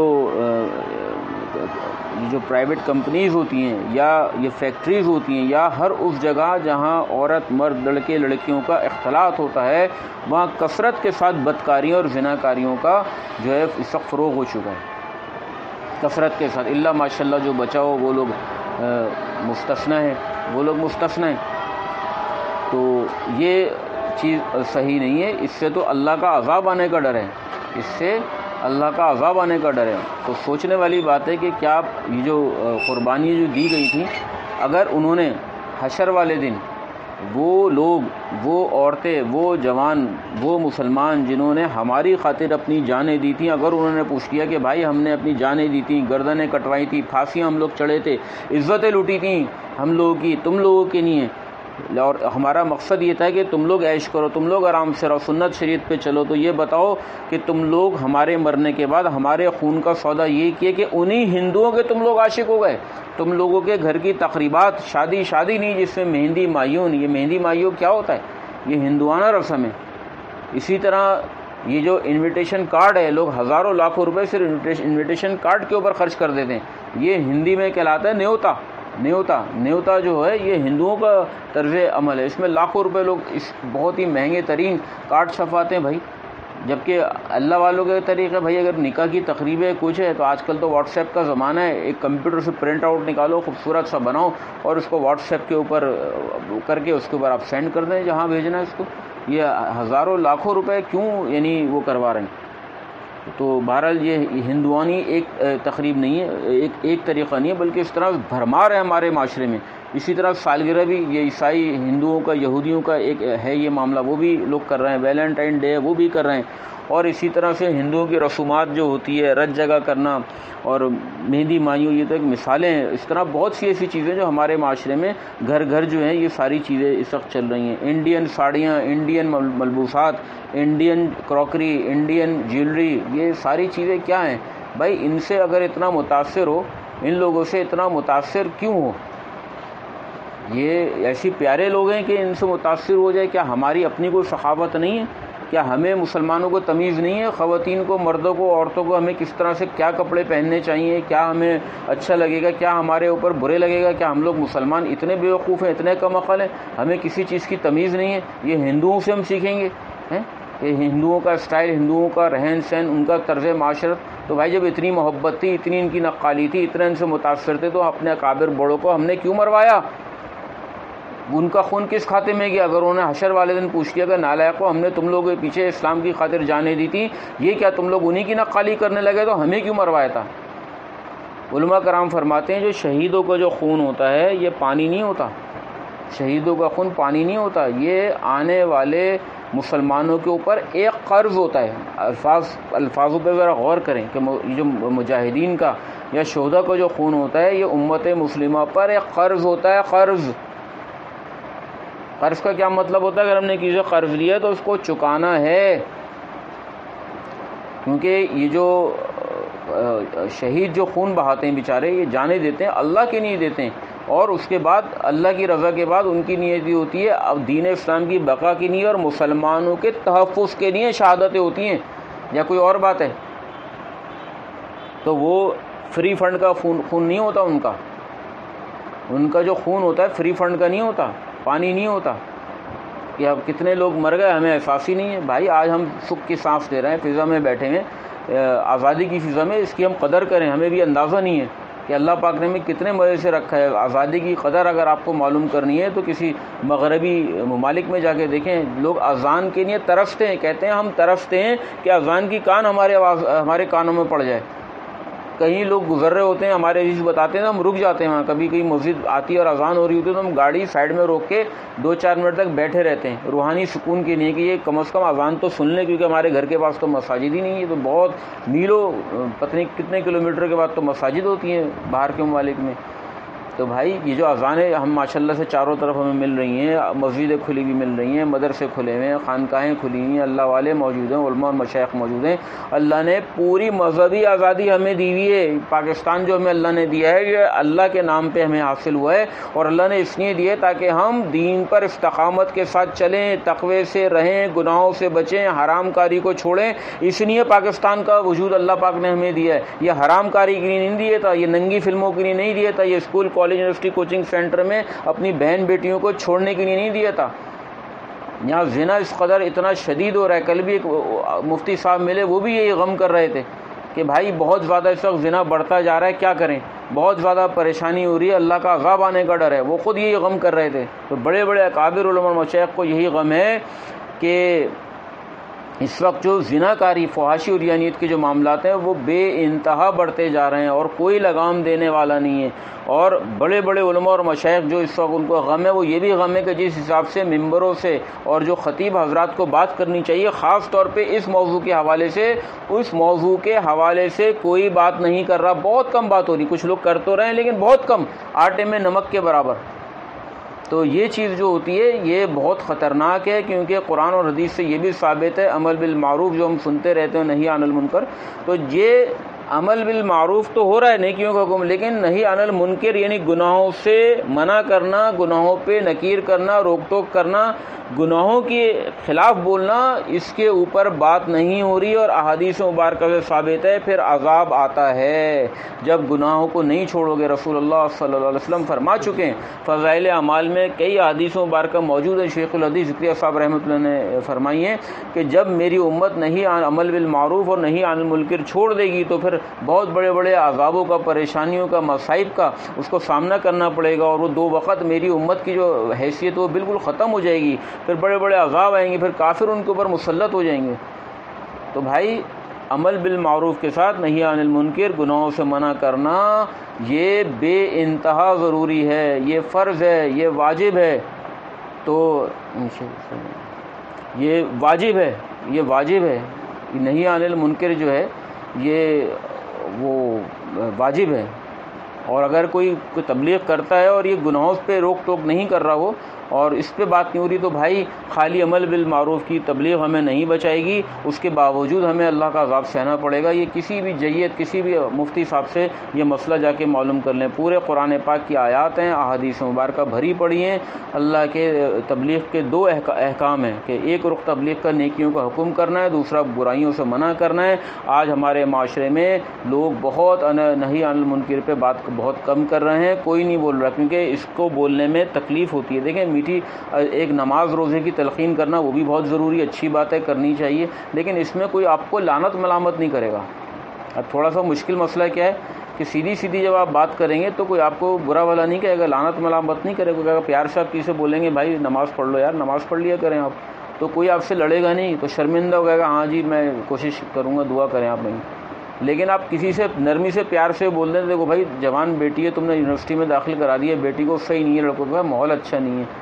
جو پرائیویٹ کمپنیز ہوتی ہیں یا یہ فیکٹریز ہوتی ہیں یا ہر اس جگہ جہاں عورت مرد لڑکے لڑکیوں کا اختلاط ہوتا ہے وہاں کثرت کے ساتھ بدکاریوں اور زناکاریوں کا جو ہے اس وقت فروغ ہو چکا ہے کثرت کے ساتھ۔ اللہ ماشاء اللہ جو بچاؤ وہ لوگ مستثنی ہیں، وہ لوگ مستثنی ہیں۔ تو یہ چیز صحیح نہیں ہے، اس سے تو اللہ کا عذاب آنے کا ڈر ہے، اس سے اللہ کا عذاب آنے کا ڈر ہے۔ تو سوچنے والی بات ہے کہ کیا یہ جو قربانی جو دی گئی تھی، اگر انہوں نے حشر والے دن وہ لوگ، وہ عورتیں، وہ جوان، وہ مسلمان جنہوں نے ہماری خاطر اپنی جانیں دی تھیں، اگر انہوں نے پوچھ کیا کہ بھائی ہم نے اپنی جانیں دی تھیں، گردنیں کٹوائی تھی، پھانسیاں ہم لوگ چڑھے تھے، عزتیں لوٹی تھیں ہم لوگوں کی، تم لوگوں کی نہیں ہیں، اور ہمارا مقصد یہ تھا کہ تم لوگ عیش کرو، تم لوگ آرام سے رہو، سنت شریعت پہ چلو، تو یہ بتاؤ کہ تم لوگ ہمارے مرنے کے بعد ہمارے خون کا سودا یہ کیے کہ انہی ہندوؤں کے تم لوگ عاشق ہو گئے۔ تم لوگوں کے گھر کی تقریبات، شادی شادی نہیں جس میں مہندی مایون، یہ مہندی مایون کیا ہوتا ہے؟ یہ ہندوانہ رسم ہے۔ اسی طرح یہ جو انویٹیشن کارڈ ہے، لوگ ہزاروں لاکھوں روپے صرف انویٹیشن کارڈ کے اوپر خرچ کر دیتے ہیں، یہ ہندی میں کہلاتا ہے نیوتا۔ نیوتا نیوتا جو ہے یہ ہندوؤں کا طرز عمل ہے، اس میں لاکھوں روپے لوگ اس بہت ہی مہنگے ترین کارڈ چھپاتے ہیں بھائی، جبکہ اللہ والوں کے طریقے بھائی اگر نکاح کی تقریبیں کچھ ہے تو آج کل تو واٹس ایپ کا زمانہ ہے، ایک کمپیوٹر سے پرنٹ آؤٹ نکالو، خوبصورت سا بناؤ اور اس کو واٹس ایپ کے اوپر کر کے اس کے اوپر آپ سینڈ کر دیں جہاں بھیجنا ہے اس کو۔ یہ ہزاروں لاکھوں روپے کیوں یعنی وہ کروا رہے ہیں؟ تو بہرحال یہ ہندوانی ایک تقریب نہیں ہے، ایک ایک طریقہ نہیں ہے، بلکہ اس طرح بھرمار ہے ہمارے معاشرے میں۔ اسی طرح سالگرہ بھی یہ عیسائی ہندوؤں کا، یہودیوں کا ایک ہے یہ معاملہ، وہ بھی لوگ کر رہے ہیں، ویلنٹائن ڈے وہ بھی کر رہے ہیں، اور اسی طرح سے ہندوؤں کی رسومات جو ہوتی ہے، رت جگہ کرنا اور مہندی مایوں، یہ تو ایک مثالیں ہیں۔ اس طرح بہت سی ایسی چیزیں جو ہمارے معاشرے میں گھر گھر جو ہیں یہ ساری چیزیں اس وقت چل رہی ہیں۔ انڈین ساڑیاں، انڈین ملبوسات، انڈین کراکری، انڈین جیولری، یہ ساری چیزیں کیا ہیں بھائی؟ ان سے اگر اتنا متاثر ہو، ان لوگوں سے اتنا متاثر کیوں ہو؟ یہ ایسی پیارے لوگ ہیں کہ ان سے متاثر ہو جائے؟ کیا ہماری اپنی کوئی ثقافت نہیں ہے؟ کیا ہمیں مسلمانوں کو تمیز نہیں ہے؟ خواتین کو، مردوں کو، عورتوں کو ہمیں کس طرح سے کیا کپڑے پہننے چاہیے، کیا ہمیں اچھا لگے گا، کیا ہمارے اوپر برے لگے گا؟ کیا ہم لوگ مسلمان اتنے بیوقوف ہیں، اتنے کم عقل ہیں، ہمیں کسی چیز کی تمیز نہیں ہے؟ یہ ہندوؤں سے ہم سیکھیں گے؟ ہیں یہ ہندوؤں کا اسٹائل، ہندوؤں کا رہن سہن، ان کا طرز معاشرت۔ تو بھائی جب اتنی محبت تھی، اتنی ان کی نقالی تھی، اتنے ان سے متاثر تھے، تو اپنے اکابر بڑوں کو ہم نے کیوں مروایا؟ ان کا خون کس کھاتے میں گیا؟ اگر انہوں نے حشر والے دن پوچھ لیا کہ نالائقو، ہم نے تم لوگوں کے پیچھے اسلام کی خاطر جانیں دی تھی، یہ کیا تم لوگ انہی کی نقالی کرنے لگے تو ہمیں کیوں مروایا تھا؟ علماء کرام فرماتے ہیں جو شہیدوں کا جو خون ہوتا ہے یہ پانی نہیں ہوتا، شہیدوں کا خون پانی نہیں ہوتا، یہ آنے والے مسلمانوں کے اوپر ایک قرض ہوتا ہے. الفاظ الفاظوں پہ ذرا غور کریں کہ جو مجاہدین کا یا شہداء کا جو خون ہوتا ہے یہ امت مسلمہ پر ایک قرض ہوتا ہے. قرض قرض کا کیا مطلب ہوتا ہے؟ اگر ہم نے کسی سے قرض لیا تو اس کو چکانا ہے، کیونکہ یہ جو شہید جو خون بہاتے ہیں بیچارے، یہ جانیں دیتے ہیں اللہ کے لیے دیتے ہیں، اور اس کے بعد اللہ کی رضا کے بعد ان کی نیت یہ ہوتی ہے اب دین اسلام کی بقا کے لیے اور مسلمانوں کے تحفظ کے لیے شہادتیں ہوتی ہیں، یا کوئی اور بات ہے؟ تو وہ فری فنڈ کا خون خون نہیں ہوتا ان کا ان کا جو خون ہوتا ہے فری فنڈ کا نہیں ہوتا، پانی نہیں ہوتا کہ اب کتنے لوگ مر گئے ہمیں احساس ہی نہیں ہے. بھائی آج ہم سکھ کی سانس لے رہے ہیں، فضا میں بیٹھے ہیں، آزادی کی فضا میں، اس کی ہم قدر کریں. ہمیں بھی اندازہ نہیں ہے کہ اللہ پاک نے ہمیں کتنے مزے سے رکھا ہے. آزادی کی قدر اگر آپ کو معلوم کرنی ہے تو کسی مغربی ممالک میں جا کے دیکھیں، لوگ اذان کے لیے ترستے ہیں، کہتے ہیں ہم ترستے ہیں کہ اذان کی کان ہمارے آواز ہمارے کانوں میں پڑ جائے. کہیں لوگ گزر رہے ہوتے ہیں، ہمارے عزیز بتاتے ہیں ہم رک جاتے ہیں وہاں. کبھی کہیں مسجد آتی ہے اور اذان ہو رہی ہوتی ہے تو ہم گاڑی سائڈ میں روک کے دو چار منٹ تک بیٹھے رہتے ہیں روحانی سکون کے لیے کہ یہ کم از کم اذان تو سن لیں، کیونکہ ہمارے گھر کے پاس تو مساجد ہی نہیں ہے. تو بہت میلوں پتہ نہیں کتنے کلومیٹر کے بعد تو مساجد ہوتی ہیں باہر کے ممالک میں. تو بھائی یہ جو اذانیں ہم ماشاء اللہ سے چاروں طرف ہمیں مل رہی ہیں، مسجدیں کھلی ہوئی مل رہی ہیں، مدرسے کھلے ہوئے ہیں، خانقاہیں کھلی ہوئی ہیں، اللہ والے موجود ہیں، علماء اور مشائخ موجود ہیں. اللہ نے پوری مذہبی آزادی ہمیں دی ہوئی ہے. پاکستان جو ہمیں اللہ نے دیا ہے یہ اللہ کے نام پہ ہمیں حاصل ہوا ہے، اور اللہ نے اس لیے دیا ہے تاکہ ہم دین پر استقامت کے ساتھ چلیں، تقوی سے رہیں، گناہوں سے بچیں، حرام کاری کو چھوڑیں. اس لیے پاکستان کا وجود اللہ پاک نے ہمیں دیا ہے. یہ حرام کاری کے لیے نہیں دیا تھا، یہ ننگی فلموں کے لیے نہیں دیا تھا، یہ school college university coaching centre میں اپنی بہن بیٹیوں کو چھوڑنے کے لیے نہیں دیا تھا. یہاں زنا اس قدر اتنا شدید ہو رہا ہے. کل بھی ایک مفتی صاحب ملے، وہ بھی یہی غم کر رہے تھے کہ بھائی بہت زیادہ اس وقت زنا بڑھتا جا رہا ہے، کیا کریں، بہت زیادہ پریشانی ہو رہی ہے، اللہ کا عذاب آنے کا ڈر ہے. وہ خود یہی غم کر رہے تھے. تو بڑے بڑے اکابر علماء اور مشائخ کو یہی غم ہے کہ اس وقت جو زنا کاری، فحاشی اور ریانیت کے جو معاملات ہیں وہ بے انتہا بڑھتے جا رہے ہیں اور کوئی لگام دینے والا نہیں ہے. اور بڑے بڑے علماء اور مشائخ جو اس وقت ان کو غم ہے، وہ یہ بھی غم ہے کہ جس حساب سے ممبروں سے اور جو خطیب حضرات کو بات کرنی چاہیے خاص طور پہ اس موضوع کے حوالے سے، اس موضوع کے حوالے سے کوئی بات نہیں کر رہا. بہت کم بات ہو رہی. کچھ لوگ کر تو رہے ہیں لیکن بہت کم، آٹے میں نمک کے برابر. تو یہ چیز جو ہوتی ہے یہ بہت خطرناک ہے، کیونکہ قرآن اور حدیث سے یہ بھی ثابت ہے عمل بالمعروف جو ہم سنتے رہتے ہیں، نہی عن المنکر. تو یہ عمل بالمعروف تو ہو رہا ہے نیکیوں کا حکم، لیکن نہی عن المنکر یعنی گناہوں سے منع کرنا، گناہوں پہ نکیر کرنا، روک ٹوک کرنا، گناہوں کے خلاف بولنا، اس کے اوپر بات نہیں ہو رہی. اور احادیث مبارکہ سے ثابت ہے پھر عذاب آتا ہے جب گناہوں کو نہیں چھوڑو گے. رسول اللہ صلی اللہ علیہ وسلم فرما چکے ہیں. فضائل اعمال میں کئی احادیث مبارکہ موجود ہیں. شیخ الحدیث ذکریہ صاحب رحمۃ اللہ نے فرمائی ہیں کہ جب میری امت نہیں عمل بالمعروف اور نہیں عن المنکر چھوڑ دے گی تو پھر بہت بڑے بڑے عذابوں کا، پریشانیوں کا، مصائب کا اس کو سامنا کرنا پڑے گا، اور وہ دو وقت میری امت کی جو حیثیت وہ بالکل ختم ہو جائے گی. پھر بڑے بڑے عذاب آئیں گے، پھر کافر ان کے اوپر مسلط ہو جائیں گے. تو بھائی عمل بالمعروف کے ساتھ نہی عن المنکر، گناہوں سے منع کرنا، یہ بے انتہا ضروری ہے، یہ فرض ہے، یہ واجب ہے. تو یہ واجب ہے یہ واجب ہے نہی عن المنکر جو ہے یہ وہ واجب ہے. اور اگر کوئی کوئی تبلیغ کرتا ہے اور یہ گناہوں پہ روک ٹوک نہیں کر رہا ہو اور اس پہ بات نہیں ہو رہی، تو بھائی خالی عمل بالمعروف کی تبلیغ ہمیں نہیں بچائے گی، اس کے باوجود ہمیں اللہ کا عذاب سہنا پڑے گا. یہ کسی بھی جیت، کسی بھی مفتی صاحب سے یہ مسئلہ جا کے معلوم کر لیں. پورے قرآن پاک کی آیات ہیں، احادیث مبارکہ بھری پڑی ہیں. اللہ کے تبلیغ کے دو احکام ہیں کہ ایک رخ تبلیغ کا نیکیوں کا حکم کرنا ہے، دوسرا برائیوں سے منع کرنا ہے. آج ہمارے معاشرے میں لوگ بہت نہی عن المنکر پہ بات بہت کم کر رہے ہیں، کوئی نہیں بول رہا، کیونکہ اس کو بولنے میں تکلیف ہوتی ہے. دیکھیں میٹھی ایک نماز روزے کی تلقین کرنا وہ بھی بہت ضروری، اچھی بات ہے، کرنی چاہیے، لیکن اس میں کوئی آپ کو لعنت ملامت نہیں کرے گا. اب تھوڑا سا مشکل مسئلہ کیا ہے کہ سیدھی سیدھی جب آپ بات کریں گے تو کوئی آپ کو برا بھلا نہیں کہے گا، لعنت ملامت نہیں کرے گا. پیار سے آپ کسی سے بولیں گے بھائی نماز پڑھ لو یار، نماز پڑھ لیا کریں آپ، تو کوئی آپ سے لڑے گا نہیں، تو شرمندہ ہو گئے گا، ہاں جی میں کوشش کروں گا، دعا کریں آپ نہیں. لیکن آپ کسی سے نرمی سے پیار سے بول دیں، دیکھو بھائی جوان بیٹی ہے، تم نے یونیورسٹی میں داخل کرا دیا، بیٹی کو صحیح نہیں ہے، لڑکوں کا ماحول اچھا نہیں ہے،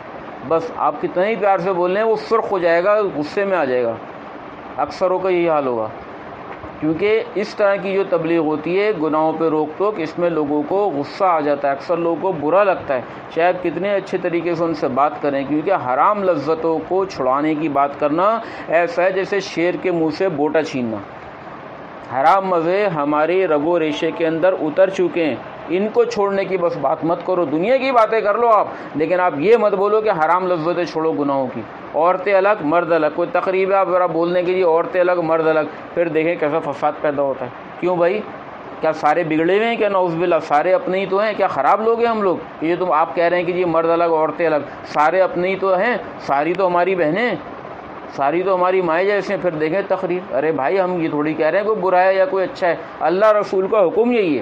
بس آپ کتنے ہی پیار سے بول رہے ہیں وہ سرخ ہو جائے گا، غصے میں آ جائے گا. اکثروں کا یہی حال ہوگا، کیونکہ اس طرح کی جو تبلیغ ہوتی ہے گناہوں پہ روک ٹوک، اس میں لوگوں کو غصہ آ جاتا ہے، اکثر لوگوں کو برا لگتا ہے، چاہے آپ کتنے اچھے طریقے سے ان سے بات کریں، کیونکہ حرام لذتوں کو چھڑانے کی بات کرنا ایسا ہے جیسے شیر کے منہ سے بوٹا چھیننا. حرام مزے ہماری رگ و ریشے کے اندر اتر چکے ہیں، ان کو چھوڑنے کی بس بات مت کرو. دنیا کی باتیں کر لو آپ، لیکن آپ یہ مت بولو کہ حرام لذتیں چھوڑو گناہوں کی. عورتیں الگ مرد الگ، کوئی تقریب ہے آپ ذرا بولنے کے لیے عورتیں الگ مرد الگ، پھر دیکھیں کیسا فساد پیدا ہوتا ہے. کیوں بھائی؟ کیا سارے بگڑے ہوئے ہیں؟ کیا نعوذ باللہ سارے اپنے ہی تو ہیں؟ کیا خراب لوگ ہیں ہم لوگ؟ یہ تم آپ کہہ رہے ہیں کہ یہ مرد الگ عورتیں الگ، سارے اپنے ہی تو ہیں، ساری تو ہماری بہنیں، ساری تو ہماری مائیں جیسے. پھر دیکھیں تقریب. ارے بھائی ہم یہ تھوڑی کہہ رہے ہیں کوئی برا ہے یا کوئی اچھا ہے، اللہ رسول کا حکم یہی ہے.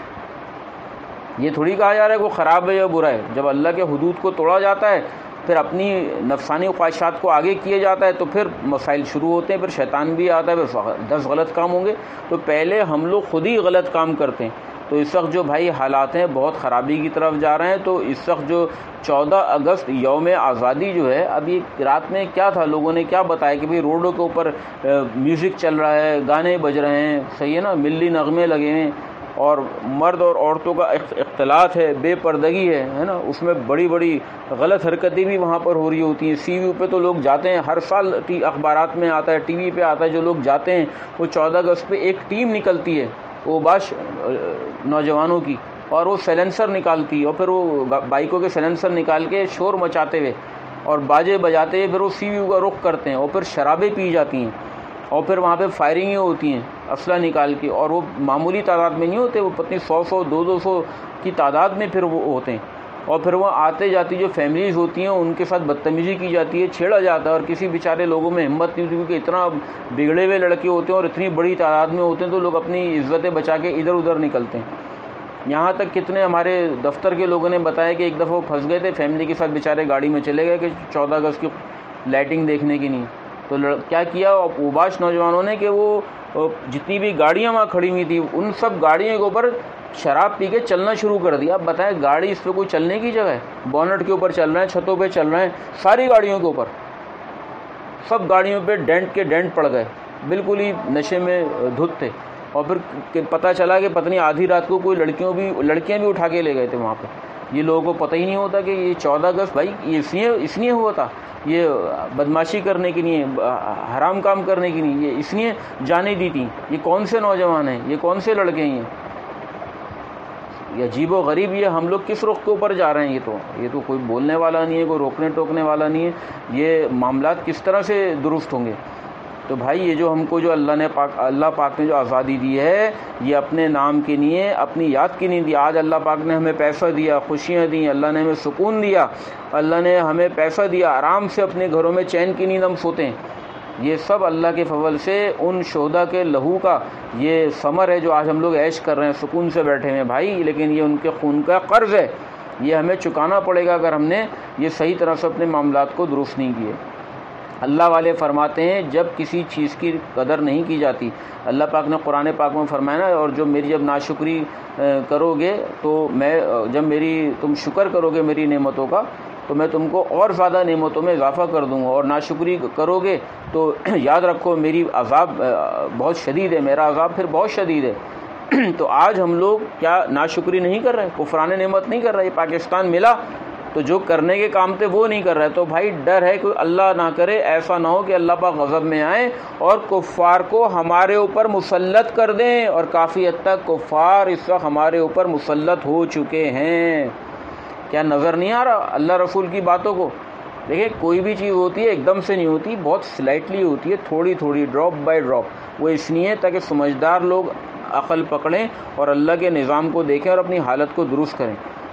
یہ تھوڑی کہا جا رہا ہے کوئی خراب ہے یا برا ہے. جب اللہ کے حدود کو توڑا جاتا ہے، پھر اپنی نفسانی خواہشات کو آگے کیے جاتا ہے، تو پھر مسائل شروع ہوتے ہیں، پھر شیطان بھی آتا ہے، پھر دس غلط کام ہوں گے. تو پہلے ہم لوگ خود ہی غلط کام کرتے ہیں. تو اس وقت جو بھائی حالات ہیں بہت خرابی کی طرف جا رہے ہیں. تو اس وقت جو چودہ اگست یوم آزادی جو ہے، ابھی رات میں کیا تھا، لوگوں نے کیا بتایا کہ بھئی روڈوں کے اوپر میوزک چل رہا ہے، گانے بج رہے ہیں، صحیح ہے نا، ملی نغمے لگے ہیں، اور مرد اور عورتوں کا اختلاط ہے، بے پردگی ہے ہے نا. اس میں بڑی بڑی غلط حرکتیں بھی وہاں پر ہو رہی ہوتی ہیں. سی وی پہ تو لوگ جاتے ہیں، ہر سال اخبارات میں آتا ہے، ٹی وی پہ آتا ہے، جو لوگ جاتے ہیں وہ چودہ اگست پہ ایک ٹیم نکلتی ہے وہ باش نوجوانوں کی، اور وہ سیلنسر نکالتی ہے، اور پھر وہ بائکوں کے سیلنسر نکال کے شور مچاتے ہوئے اور باجے بجاتے ہوئے پھر وہ سی وی کا رخ کرتے ہیں، اور پھر شرابیں پی جاتی ہیں، اور پھر وہاں پہ فائرنگیں ہوتی ہیں اسلحہ نکال کے. اور وہ معمولی تعداد میں نہیں ہوتے، وہ پتنی سو سو دو دو سو کی تعداد میں پھر وہ ہوتے ہیں. اور پھر وہ آتے جاتی جو فیملیز ہوتی ہیں ان کے ساتھ بدتمیزی کی جاتی ہے، چھیڑا جاتا ہے. اور کسی بیچارے لوگوں میں ہمت نہیں ہوتی، کیونکہ اتنا بگڑے ہوئے لڑکے ہوتے ہیں اور اتنی بڑی تعداد میں ہوتے ہیں، تو لوگ اپنی عزتیں بچا کے ادھر ادھر نکلتے ہیں. یہاں تک کتنے ہمارے دفتر کے لوگوں نے بتایا کہ ایک دفعہ وہ پھنس گئے تھے، فیملی کے ساتھ بیچارے گاڑی میں چلے گئے کہ چودہ اگست کی لائٹنگ دیکھنے کی نہیں. تو کیا کیا اوباش نوجوانوں نے کہ وہ جتنی بھی گاڑیاں وہاں کھڑی ہوئی تھیں ان سب گاڑیوں کے اوپر شراب پی کے چلنا شروع کر دیا. اب بتائیں گاڑی اس پہ کوئی چلنے کی جگہ ہے؟ بونٹ کے اوپر چل رہے ہیں، چھتوں پہ چل رہے ہیں، ساری گاڑیوں کے اوپر، سب گاڑیوں پہ ڈینٹ کے ڈینٹ پڑ گئے، بالکل ہی نشے میں دھت تھے. اور پھر پتہ چلا کہ پتہ نہیں آدھی رات کو کوئی لڑکیوں بھی لڑکیاں بھی اٹھا کے لے گئے تھے وہاں پہ. یہ لوگوں کو پتہ ہی نہیں ہوتا کہ یہ چودہ اگست بھائی یہ اس لیے اس لیے ہوا تھا، یہ بدماشی کرنے کی نہیں ہے، حرام کام کرنے کی نہیں، یہ اس لیے جانیں دی تھیں. یہ کون سے نوجوان ہیں، یہ کون سے لڑکے ہیں؟ یہ عجیب و غریب. یہ ہم لوگ کس رخ کے اوپر جا رہے ہیں؟ یہ تو یہ تو کوئی بولنے والا نہیں ہے، کوئی روکنے ٹوکنے والا نہیں ہے. یہ معاملات کس طرح سے درست ہوں گے؟ تو بھائی یہ جو ہم کو جو اللہ نے پاک اللہ پاک نے جو آزادی دی ہے، یہ اپنے نام کے لیے، اپنی یاد کی نہیں دی. آج اللہ پاک نے ہمیں پیسہ دیا، خوشیاں دیں، اللہ نے ہمیں سکون دیا، اللہ نے ہمیں پیسہ دیا، آرام سے اپنے گھروں میں چین کی نیند ہم سوتے ہیں. یہ سب اللہ کے فضل سے ان شہداء کے لہو کا یہ ثمر ہے جو آج ہم لوگ عیش کر رہے ہیں، سکون سے بیٹھے ہیں بھائی. لیکن یہ ان کے خون کا قرض ہے، یہ ہمیں چکانا پڑے گا اگر ہم نے یہ صحیح طرح سے اپنے معاملات کو درست نہیں کیے. اللہ والے فرماتے ہیں جب کسی چیز کی قدر نہیں کی جاتی، اللہ پاک نے قرآن پاک میں فرمایا نا، اور جو میری جب ناشکری کرو گے تو میں جب میری تم شکر کرو گے میری نعمتوں کا تو میں تم کو اور زیادہ نعمتوں میں اضافہ کر دوں گا، اور ناشکری کرو گے تو یاد رکھو میری عذاب بہت شدید ہے، میرا عذاب پھر بہت شدید ہے. تو آج ہم لوگ کیا ناشکری نہیں کر رہے، کفران نعمت نہیں کر رہے. پاکستان ملا تو جو کرنے کے کام تھے وہ نہیں کر رہے. تو بھائی ڈر ہے کہ اللہ نہ کرے ایسا نہ ہو کہ اللہ پاک غضب میں آئیں اور کفار کو ہمارے اوپر مسلط کر دیں. اور کافی حد تک کفار اس وقت ہمارے اوپر مسلط ہو چکے ہیں. کیا نظر نہیں آ رہا اللہ رسول کی باتوں کو؟ دیکھیں کوئی بھی چیز ہوتی ہے ایک دم سے نہیں ہوتی، بہت سلائٹلی ہوتی ہے، تھوڑی تھوڑی، ڈراپ بائی ڈراپ. وہ اس لیے تاکہ سمجھدار لوگ عقل پکڑیں اور اللہ کے نظام کو دیکھیں اور اپنی حالت کو درست کریں.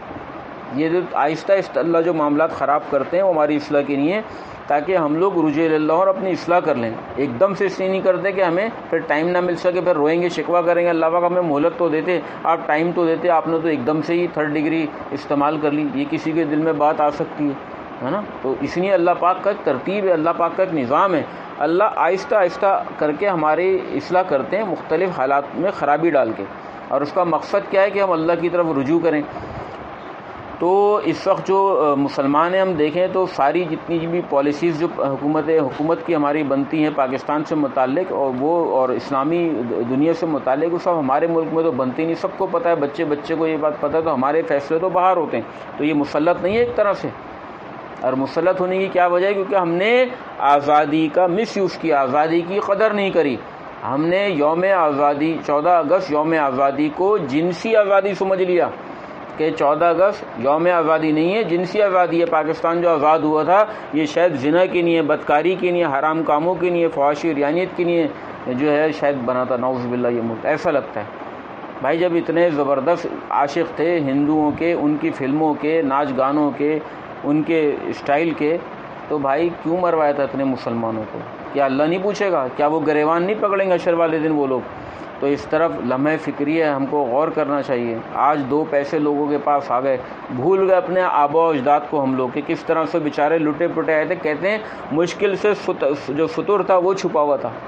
یہ جو آہستہ آہستہ اللہ جو معاملات خراب کرتے ہیں وہ ہماری اصلاح کے لیے، تاکہ ہم لوگ رجوع اللہ اور اپنی اصلاح کر لیں. ایک دم سے اس لیے نہیں کرتے کہ ہمیں پھر ٹائم نہ مل سکے، پھر روئیں گے، شکوہ کریں گے. اللہ پاک ہمیں مہلت تو دیتے، آپ ٹائم تو دیتے، آپ نے تو ایک دم سے ہی تھرڈ ڈگری استعمال کر لی. یہ کسی کے دل میں بات آ سکتی ہے ہے نا. تو اس لیے اللہ پاک کا ایک ترتیب ہے، اللہ پاک کا ایک نظام ہے. اللہ آہستہ آہستہ کر کے ہماری اصلاح کرتے ہیں مختلف حالات میں خرابی ڈال کے. اور اس کا مقصد کیا ہے کہ ہم اللہ کی طرف رجوع کریں. تو اس وقت جو مسلمان ہیں ہم دیکھیں تو ساری جتنی بھی پالیسیز جو حکومت حکومت کی ہماری بنتی ہیں پاکستان سے متعلق اور وہ اور اسلامی دنیا سے متعلق وہ سب ہمارے ملک میں تو بنتی نہیں. سب کو پتہ ہے, بچے بچے کو یہ بات پتہ ہے, تو ہمارے فیصلے تو باہر ہوتے ہیں. تو یہ مسلط نہیں ہے ایک طرح سے. اور مسلط ہونے کی کیا وجہ ہے؟ کیونکہ ہم نے آزادی کا مس یوز کیا, آزادی کی قدر نہیں کری. ہم نے یوم آزادی چودہ اگست یوم آزادی کو جنسی آزادی سمجھ لیا کہ چودہ اگست یوم آزادی نہیں ہے, جنسی آزادی ہے. پاکستان جو آزاد ہوا تھا یہ شاید زنا کے لیے, بدکاری کے لیے, حرام کاموں کے لیے, فحاشی ریانیت کے لیے جو ہے شاید بنا تھا. نعوذ باللہ یہ ملک ایسا لگتا ہے. بھائی جب اتنے زبردست عاشق تھے ہندوؤں کے, ان کی فلموں کے, ناچ گانوں کے, ان کے اسٹائل کے, تو بھائی کیوں مروایا تھا اتنے مسلمانوں کو؟ کیا اللہ نہیں پوچھے گا؟ کیا وہ گریوان نہیں پکڑیں گے حشر والے دن وہ لوگ؟ تو اس طرف لمحہ فکری ہے, ہم کو غور کرنا چاہیے. آج دو پیسے لوگوں کے پاس آ گئے, بھول گئے اپنے آبا و اجداد کو ہم لوگ کہ کس طرح سے بیچارے لٹے پٹے آئے تھے. کہتے ہیں مشکل سے جو فطور تھا وہ چھپا ہوا تھا.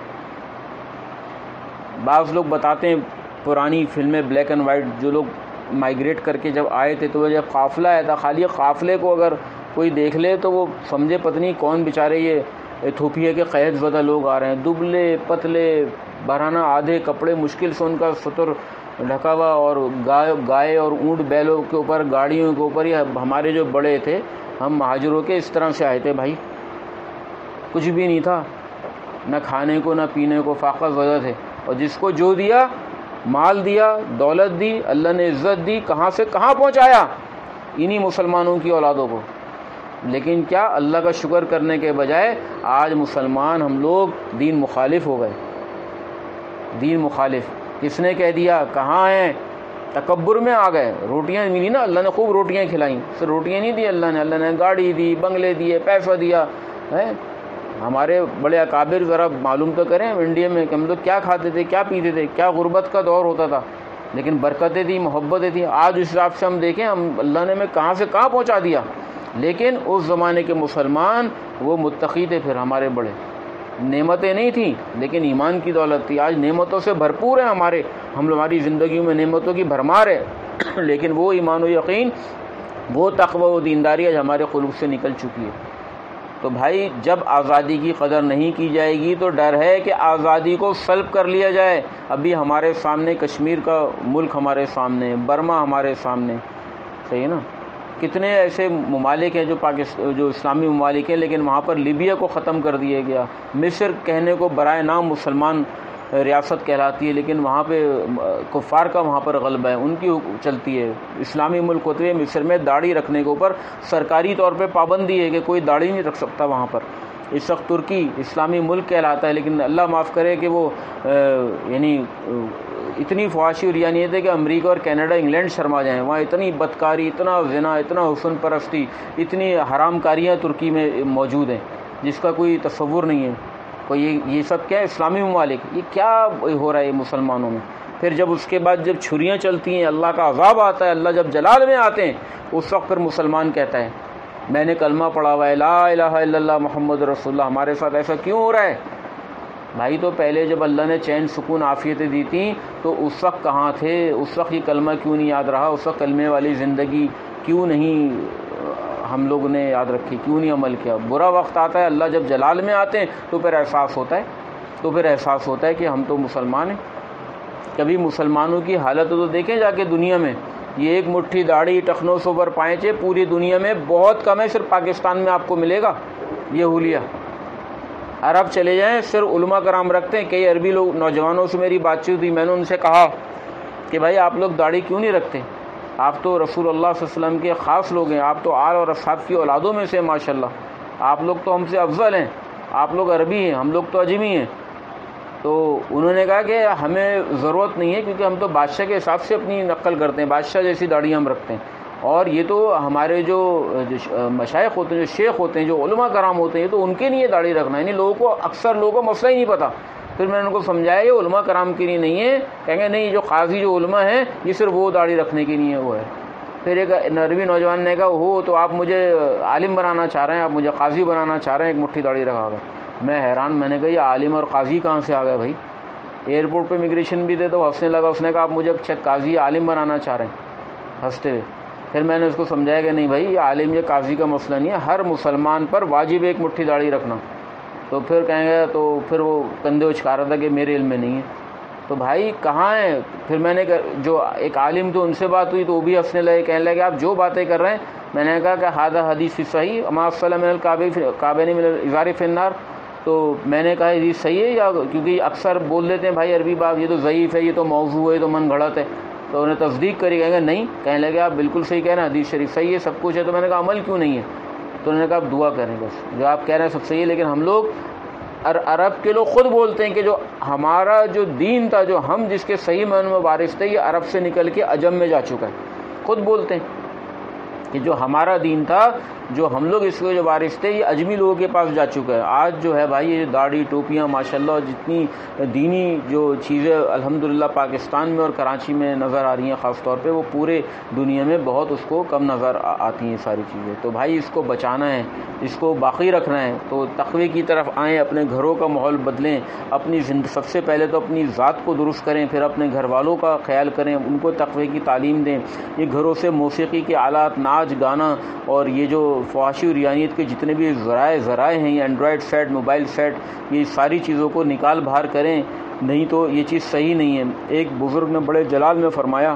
بعض لوگ بتاتے ہیں پرانی فلمیں بلیک اینڈ وائٹ, جو لوگ مائگریٹ کر کے جب آئے تھے تو وہ جب قافلہ آیا تھا, خالی قافلے کو اگر کوئی دیکھ لے تو وہ سمجھے پتہ نہیں کون بیچارے یہ ایتھوپیا کے قید زدہ لوگ آ رہے ہیں, دبلے پتلے, برہنہ آدھے کپڑے, مشکل سے ان کا فطر ڈھکا ہوا, اور گائے گائے اور اونٹ بیلوں کے اوپر, گاڑیوں کے اوپر. یہ ہمارے جو بڑے تھے ہم مہاجروں کے اس طرح سے آئے تھے بھائی, کچھ بھی نہیں تھا, نہ کھانے کو نہ پینے کو, فاقہ زدہ تھے. اور جس کو جو دیا, مال دیا, دولت دی, اللہ نے عزت دی, کہاں سے کہاں پہنچایا انہی مسلمانوں کی اولادوں کو. لیکن کیا اللہ کا شکر کرنے کے بجائے آج مسلمان ہم لوگ دین مخالف ہو گئے. دین مخالف کس نے کہہ دیا؟ کہاں ہیں؟ تکبر میں آ گئے. روٹیاں ملی نا, اللہ نے خوب روٹیاں کھلائیں, صرف روٹیاں نہیں دی اللہ نے, اللہ نے گاڑی دی, بنگلے دیے, پیسہ دیا ہے. ہمارے بڑے اکابر ذرا معلوم تو کریں انڈیا میں کہ ہم لوگ کیا کھاتے تھے, کیا پیتے تھے, کیا غربت کا دور ہوتا تھا, لیکن برکتیں تھیں, محبتیں تھیں. آج اس حساب سے ہم دیکھیں ہم اللہ نے ہمیں کہاں سے کہاں پہنچا دیا. لیکن اس زمانے کے مسلمان وہ متقی تھے. پھر ہمارے بڑے, نعمتیں نہیں تھیں لیکن ایمان کی دولت تھی. آج نعمتوں سے بھرپور ہیں ہمارے, ہم ہماری زندگیوں میں نعمتوں کی بھرمار ہے, لیکن وہ ایمان و یقین, وہ تقوی و دینداری آج ہمارے قلوب سے نکل چکی ہے. تو بھائی جب آزادی کی قدر نہیں کی جائے گی تو ڈر ہے کہ آزادی کو سلب کر لیا جائے. ابھی ہمارے سامنے کشمیر کا ملک ہمارے سامنے, برما ہمارے سامنے, صحیح ہے نا. کتنے ایسے ممالک ہیں جو پاکستان جو اسلامی ممالک ہیں, لیکن وہاں پر لیبیا کو ختم کر دیا گیا. مصر کہنے کو برائے نام مسلمان ریاست کہلاتی ہے, لیکن وہاں پہ کفار کا وہاں پر غلبہ ہے, ان کی چلتی ہے. اسلامی ملک ہوتے ہوئے مصر میں داڑھی رکھنے کے اوپر سرکاری طور پہ پابندی ہے کہ کوئی داڑھی نہیں رکھ سکتا وہاں پر. اس وقت ترکی اسلامی ملک کہلاتا ہے, لیکن اللہ معاف کرے کہ وہ یعنی اتنی فحاشی اور ریانیت ہے کہ امریکہ اور کینیڈا, انگلینڈ شرما جائیں. وہاں اتنی بدکاری, اتنا زنا, اتنا حسن پرستی, اتنی حرام کاریاں ترکی میں موجود ہیں جس کا کوئی تصور نہیں ہے. کوئی یہ یہ سب کیا ہے اسلامی ممالک, یہ کیا ہو رہا ہے مسلمانوں میں. پھر جب اس کے بعد جب چھریاں چلتی ہیں, اللہ کا عذاب آتا ہے, اللہ جب جلال میں آتے ہیں, اس وقت پھر مسلمان کہتا ہے میں نے کلمہ پڑھا ہوا ہے, لا الہ الا اللہ محمد رسول اللہ. ہمارے ساتھ ایسا کیوں ہو رہا ہے بھائی؟ تو پہلے جب اللہ نے چین سکون عافیتیں دی تھیں تو اس وقت کہاں تھے؟ اس وقت یہ کلمہ کیوں نہیں یاد رہا؟ اس وقت کلمے والی زندگی کیوں نہیں ہم لوگوں نے یاد رکھی, کیوں نہیں عمل کیا؟ برا وقت آتا ہے, اللہ جب جلال میں آتے ہیں تو پھر احساس ہوتا ہے تو پھر احساس ہوتا ہے کہ ہم تو مسلمان ہیں. کبھی مسلمانوں کی حالت تو دیکھیں جا کے دنیا میں, یہ ایک مٹھی داڑھی, ٹخنوں سے اوپر پائچے, پوری دنیا میں بہت کم ہے, صرف پاکستان میں آپ کو ملے گا یہ حلیہ. عرب چلے جائیں صرف علماء کرام رکھتے ہیں. کئی عربی لوگ نوجوانوں سے میری بات چیت ہوئی, میں نے ان سے کہا کہ بھائی آپ لوگ داڑھی کیوں نہیں رکھتے؟ آپ تو رسول اللہ صلی اللہ علیہ وسلم کے خاص لوگ ہیں, آپ تو آل اور اصحاب کی اولادوں میں سے ماشاء اللہ, آپ لوگ تو ہم سے افضل ہیں, آپ لوگ عربی ہیں, ہم لوگ تو عجمی ہیں. تو انہوں نے کہا کہ ہمیں ضرورت نہیں ہے کیونکہ ہم تو بادشاہ کے حساب سے اپنی نقل کرتے ہیں, بادشاہ جیسی داڑھی ہم رکھتے ہیں. اور یہ تو ہمارے جو مشائخ ہوتے ہیں, جو شیخ ہوتے ہیں, جو علماء کرام ہوتے ہیں, یہ تو ان کے لیے داڑھی رکھنا ہے. یعنی لوگوں کو, اکثر لوگوں کو مسئلہ ہی نہیں پتہ. پھر میں نے ان کو سمجھایا یہ علماء کرام کے لیے نہیں ہے. کہیں گے نہیں جو قاضی جو علماء ہیں یہ صرف وہ داڑھی رکھنے کے لیے وہ ہے. پھر ایک عربی نوجوان نے کہا ہو تو آپ مجھے عالم بنانا چاہ رہے ہیں, آپ مجھے قاضی بنانا چاہ رہے ہیں, ایک مٹھی داڑھی رکھا گیا. میں حیران, میں نے کہا یہ عالم اور قاضی کہاں سے آ گئے بھائی؟ ایئرپورٹ پہ امیگریشن بھی دے تو ہنسنے لگا. اس نے کہا آپ مجھے قاضی عالم بنانا چاہ رہے ہیں, ہنستے ہوئے. پھر میں نے اس کو سمجھایا کہ نہیں بھائی یہ عالم یا قاضی کا مسئلہ نہیں ہے، ہر مسلمان پر واجب ایک مٹھی داڑھی رکھنا. تو پھر کہیں گے، تو پھر وہ کندھے اچکا رہا تھا کہ میرے علم میں نہیں ہے. تو بھائی کہاں ہے؟ پھر میں نے جو ایک عالم تو ان سے بات ہوئی تو وہ بھی ہنسنے لگے، کہنے لگے آپ جو باتیں کر رہے ہیں. میں نے کہا کہ ہادہ حدیث صحیح اما صلی من الکعبین من الازار فی النار. تو میں نے کہا حدیث صحیح ہے، یا کیونکہ اکثر بول دیتے ہیں بھائی عربی باب یہ تو ضعیف ہے، یہ تو موضوع ہے، یہ تو من گھڑت ہے. تو انہیں تصدیق کری، کہیں گے نہیں، کہنے لگے آپ بالکل صحیح کہہ رہے ہیں، حدیث شریف صحیح ہے، سب کچھ ہے. تو میں نے کہا عمل کیوں نہیں ہے؟ تو انہوں نے کہا آپ دعا کریں، بس جو آپ کہہ رہے ہیں سب صحیح ہے. لیکن ہم لوگ عرب کے لوگ خود بولتے ہیں کہ جو ہمارا جو دین تھا، جو ہم جس کے صحیح معنوں میں وارث تھے، یہ عرب سے نکل کے عجم میں جا چکا ہے. خود بولتے ہیں کہ جو ہمارا دین تھا، جو ہم لوگ اس کے جو وارث تھے، یہ اجمی لوگوں کے پاس جا چکا ہے. آج جو ہے بھائی یہ داڑھی ٹوپیاں ماشاءاللہ جتنی دینی جو چیزیں الحمدللہ پاکستان میں اور کراچی میں نظر آ رہی ہیں خاص طور پہ، وہ پورے دنیا میں بہت اس کو کم نظر آتی ہیں ساری چیزیں. تو بھائی اس کو بچانا ہے، اس کو باقی رکھنا ہے. تو تقوی کی طرف آئیں، اپنے گھروں کا ماحول بدلیں، اپنی زندگی سب سے پہلے تو اپنی ذات کو درست کریں، پھر اپنے گھر والوں کا خیال کریں، ان کو تقوی کی تعلیم دیں. یہ گھروں سے موسیقی کے آلات، ناچ گانا اور یہ جو فحاشی و ریانیت کے جتنے بھی ذرائع ذرائع ہیں، یہ اینڈرائڈ سیٹ، موبائل سیٹ، یہ ساری چیزوں کو نکال باہر کریں، نہیں تو یہ چیز صحیح نہیں ہے. ایک بزرگ نے بڑے جلال میں فرمایا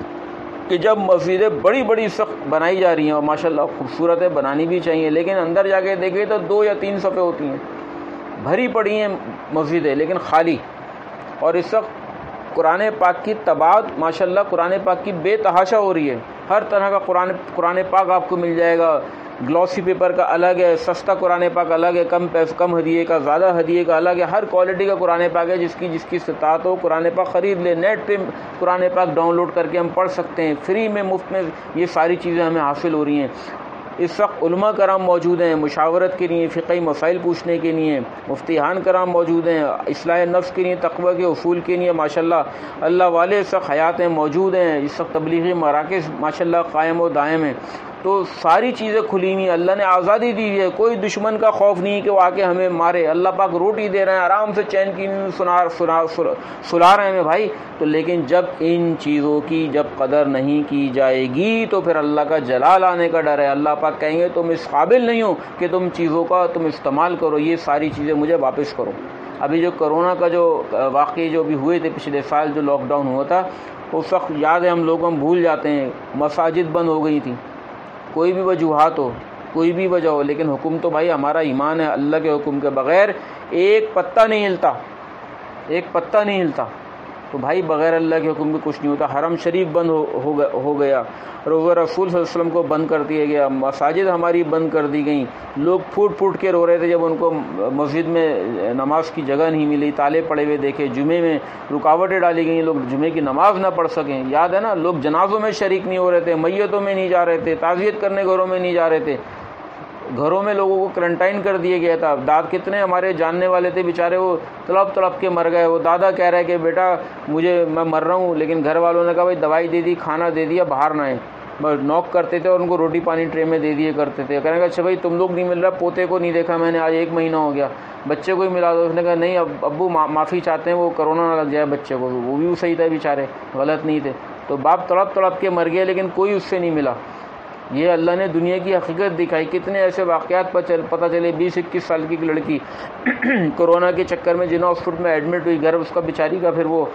کہ جب مسجدیں بڑی بڑی سخت بنائی جا رہی ہیں اور ماشاءاللہ خوبصورت ہے، بنانی بھی چاہیے، لیکن اندر جا کے دیکھیں تو دو یا تین صفیں ہوتی ہیں، بھری پڑی ہیں مسجدیں لیکن خالی. اور اس وقت قرآن پاک کی طباعت ماشاءاللہ قرآن پاک کی بے تحاشا ہو رہی ہے. ہر طرح کا قرآن قرآن پاک آپ کو مل جائے گا. گلوسی پیپر کا الگ ہے، سستا قرآن پاک الگ ہے، کم پیسے کم ہدیے کا، زیادہ ہدیے کا الگ ہے. ہر کوالٹی کا قرآن پاک ہے. جس کی جس کی استطاعت ہو قرآن پاک خرید لے. نیٹ پہ قرآن پاک ڈاؤن لوڈ کر کے ہم پڑھ سکتے ہیں، فری میں مفت میں یہ ساری چیزیں ہمیں حاصل ہو رہی ہیں. اس وقت علماء کرام موجود ہیں مشاورت کے لیے، فقہی مسائل پوچھنے کے لیے. مفتیان کرام موجود ہیں اصلاح نفس کے لیے، تقوی کے اصول کے لیے. ماشاءاللہ اللہ والے اس وقت حیات ہیں، موجود ہیں. اس وقت تبلیغی مراکز ماشاءاللہ قائم و دائم ہیں. تو ساری چیزیں کھلی ہوئی ہیں. اللہ نے آزادی دی ہے، کوئی دشمن کا خوف نہیں کہ وہ آ کے ہمیں مارے. اللہ پاک روٹی دے رہے ہیں، آرام سے چین کی سنا سنا سلا رہے ہیں بھائی. تو لیکن جب ان چیزوں کی جب قدر نہیں کی جائے گی تو پھر اللہ کا جلال آنے کا ڈر ہے. اللہ پاک کہیں گے تم اس قابل نہیں ہو کہ تم چیزوں کا تم استعمال کرو، یہ ساری چیزیں مجھے واپس کرو. ابھی جو کرونا کا جو واقعے جو بھی ہوئے تھے پچھلے سال، جو لاک ڈاؤن ہوا تھا، اس وقت یاد ہے ہم لوگ ہم بھول جاتے ہیں، مساجد بند ہو گئی تھیں. کوئی بھی وجوہات ہو، کوئی بھی وجہ ہو، لیکن حکم تو بھائی ہمارا ایمان ہے. اللہ کے حکم کے بغیر ایک پتہ نہیں ہلتا، ایک پتہ نہیں ہلتا. تو بھائی بغیر اللہ کے حکم کے کچھ نہیں ہوتا. حرم شریف بند ہو ہو گیا، روزہ رسول صلی اللہ علیہ وسلم کو بند کر دیا گیا، مساجد ہماری بند کر دی گئیں. لوگ پھوٹ پھوٹ کے رو رہے تھے جب ان کو مسجد میں نماز کی جگہ نہیں ملی، تالے پڑے ہوئے دیکھے. جمعے میں رکاوٹیں ڈالی گئیں، لوگ جمعے کی نماز نہ پڑھ سکیں. یاد ہے نا، لوگ جنازوں میں شریک نہیں ہو رہے تھے، میتوں میں نہیں جا رہے تھے، تعزیت کرنے گھروں میں نہیں جا رہے تھے. گھروں میں لوگوں کو کرنٹائن کر دیا گیا تھا. داد کتنے ہمارے جاننے والے تھے بیچارے، وہ تڑپ تڑپ کے مر گئے. وہ دادا کہہ رہے کہ بیٹا مجھے میں مر رہا ہوں، لیکن گھر والوں نے کہا بھائی دوائی دے دی، کھانا دے دیا، باہر نہ آئے. نوک کرتے تھے اور ان کو روٹی پانی ٹرے میں دے دیے کرتے تھے. کہنے کا اچھا بھائی تم لوگ نہیں مل رہا، پوتے کو نہیں دیکھا میں نے آج ایک مہینہ ہو گیا، بچے کو ہی ملا دو. اس نے کہا نہیں ابو معافی چاہتے ہیں، وہ کرونا نہ لگ جائے بچے کو. وہ بھی صحیح تھا بیچارے، غلط نہیں تھے. تو باپ تڑپ تڑپ کے مر گئے لیکن کوئی اس سے نہیں ملا. یہ اللہ نے دنیا کی حقیقت دکھائی. کتنے ایسے واقعات پتہ چلے. بیس اکیس سال کی لڑکی کورونا کے چکر میں جنا ہاسپٹل میں ایڈمٹ ہوئی، گھر اس کا بیچاری کا پھر وہ